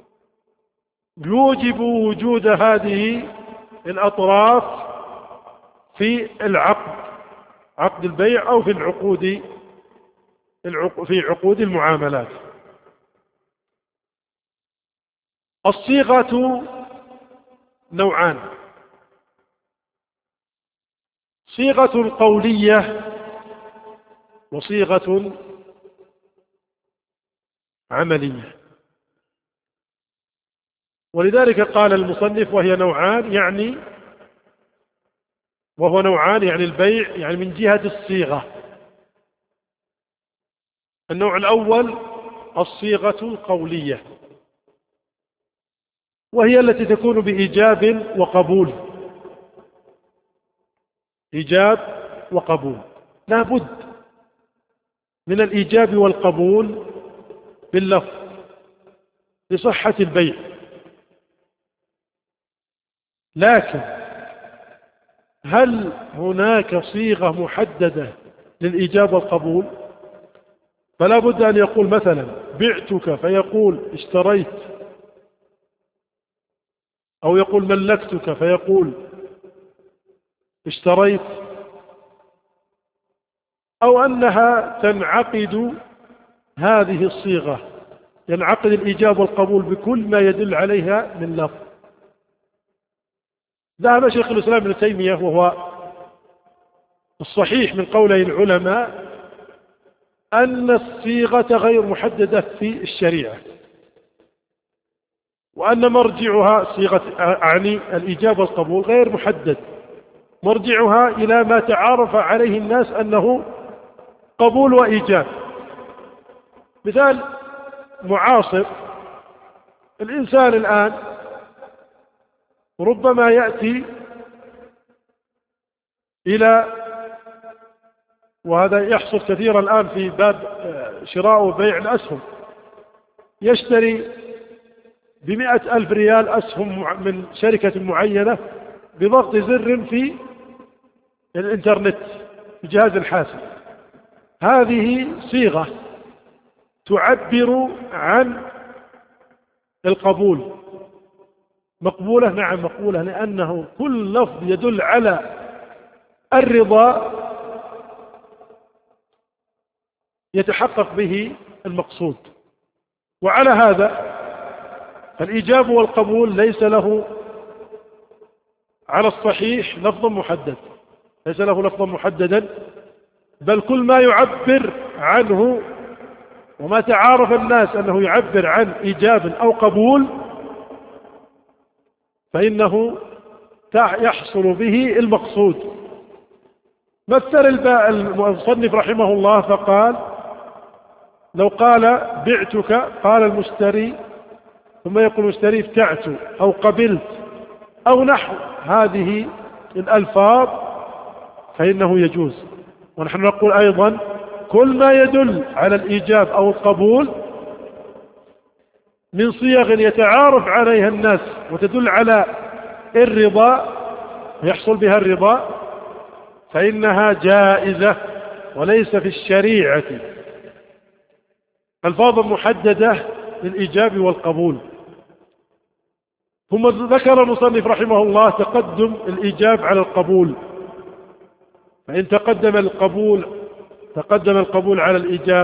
S1: يوجب وجود هذه الأطراف في العقد، عقد البيع، أو في العقود في عقود المعاملات. الصيغة نوعان: صيغة قولية وصيغة عملية. ولذلك قال المصنف وهي نوعان، يعني وهو نوعان يعني البيع يعني من جهة الصيغة. النوع الأول الصيغة القولية، وهي التي تكون بإيجاب وقبول، إيجاب وقبول. لا بد من الإيجاب والقبول باللفظ لصحة البيع. لكن هل هناك صيغة محددة للإيجاب والقبول؟ فلا بد أن يقول مثلا بعتك فيقول اشتريت، أو يقول ملكتك فيقول اشتريت، أو أنها تنعقد هذه الصيغة ينعقد الإيجاب والقبول بكل ما يدل عليها من لفظ. ذهب شيخ الإسلام ابن تيمية وهو الصحيح من قولي العلماء أن الصيغة غير محددة في الشريعة، وأن مرجعها صيغة أعني الإيجاب والقبول غير محدد، مرجعها إلى ما تعارف عليه الناس أنه قبول وإيجاب. مثال معاصر: الإنسان الآن ربما يأتي إلى، وهذا يحصل كثيرا الآن في باب شراء وبيع الأسهم، يشتري بمئة ألف ريال أسهم من شركة معينة بضغط زر في الإنترنت في جهاز الحاسب. هذه صيغة تعبر عن القبول. مقبولة؟ نعم مقبولة، لأنه كل لفظ يدل على الرضا يتحقق به المقصود. وعلى هذا الإيجاب والقبول ليس له على الصحيح لفظ محدد، ليس له لفظا محددا، بل كل ما يعبر عنه وما تعارف الناس أنه يعبر عن إيجاب أو قبول فإنه يحصل به المقصود. مثل المصنف رحمه الله فقال: لو قال بعتك، قال المشتري، ثم يقول المشتري ابتعت أو قبلت أو نحو هذه الألفاظ فإنه يجوز. ونحن نقول أيضا كل ما يدل على الإيجاب أو القبول من صيغ يتعارف عليها الناس وتدل على الرضا يحصل بها الرضا فإنها جائزة، وليس في الشريعة ألفاظ محددة للإيجاب والقبول. ثم ذكر المصنف رحمه الله تقدم الإيجاب على القبول، فإن تقدم القبول تقدم القبول على الإيجاب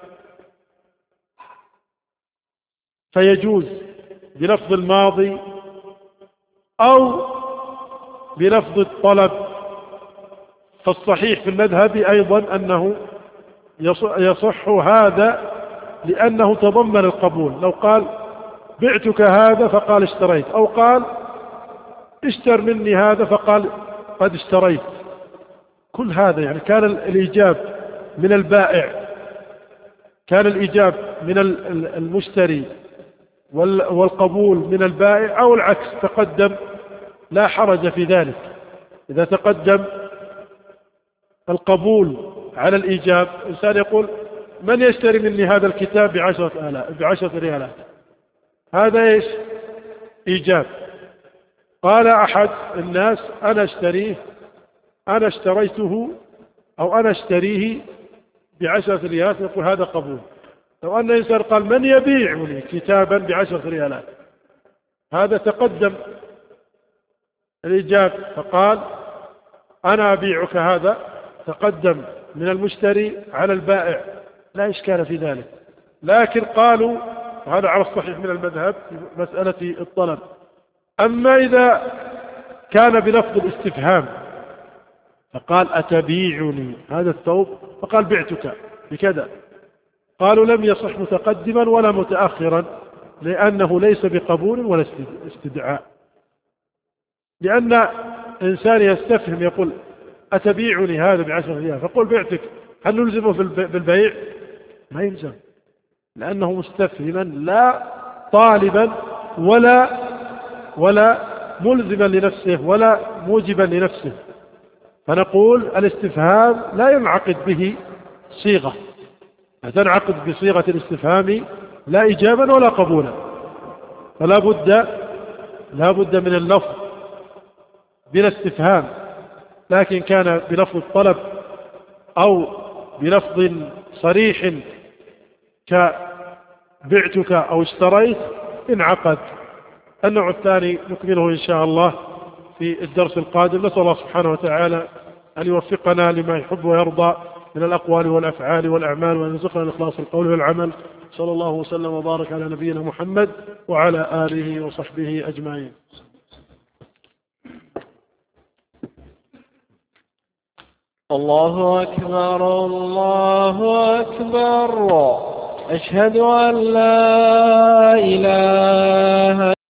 S1: فيجوز بلفظ الماضي أو بلفظ الطلب. فالصحيح في المذهب أيضا أنه يصح هذا لأنه تضمن القبول. لو قال بعتك هذا فقال اشتريت، أو قال اشتر مني هذا فقال قد اشتريت، كل هذا يعني كان الإيجاب من البائع، كان الإيجاب من المشتري والقبول من البائع، أو العكس تقدم لا حرج في ذلك. إذا تقدم القبول على الإيجاب، إنسان يقول من يشتري مني هذا الكتاب بعشرة آلاف بعشرة ريالات، هذا إيش؟ إيجاب. قال أحد الناس أنا اشتريه أنا اشتريته أو أنا اشتريه بعشرة ريالات، يقول هذا قبول. لو أن إنسان قال من يبيعني كتابا بعشرة ريالات، هذا تقدم الإيجاب فقال أنا أبيعك، هذا تقدم من المشتري على البائع، لا إشكال في ذلك. لكن قالوا هذا على الصحيح من المذهب في مسألة الطلب. أما إذا كان بلفظ الاستفهام فقال أتبيعني هذا الثوب، فقال بعتك بكذا، قالوا لم يصح متقدما ولا متأخرا، لأنه ليس بقبول ولا استدعاء. لأن إنسان يستفهم يقول أتبيعني هذا بعشرة ريال، فقل بعتك، هل نلزمه بالبيع؟ ما يلزم، لأنه مستفهما لا طالبا ولا ولا ملزما لنفسه ولا موجبا لنفسه. فنقول الاستفهام لا ينعقد به صيغة، لا تنعقد بصيغة الاستفهام لا إجابا ولا قبولا، فلا بد لا بد من اللفظ بلا استفهام. لكن كان بلفظ الطلب أو بلفظ صريح كبعتك أو اشتريت انعقد. النوع الثاني نكمله إن شاء الله في الدرس القادم. نسأل الله سبحانه وتعالى أن يوفقنا لما يحب ويرضى من الأقوال والأفعال والأعمال، وأن يرزقنا الإخلاص القول والعمل. صلى الله وسلم وبارك على نبينا محمد وعلى آله وصحبه أجمعين.
S3: الله أكبر الله أكبر، أشهد أن لا إله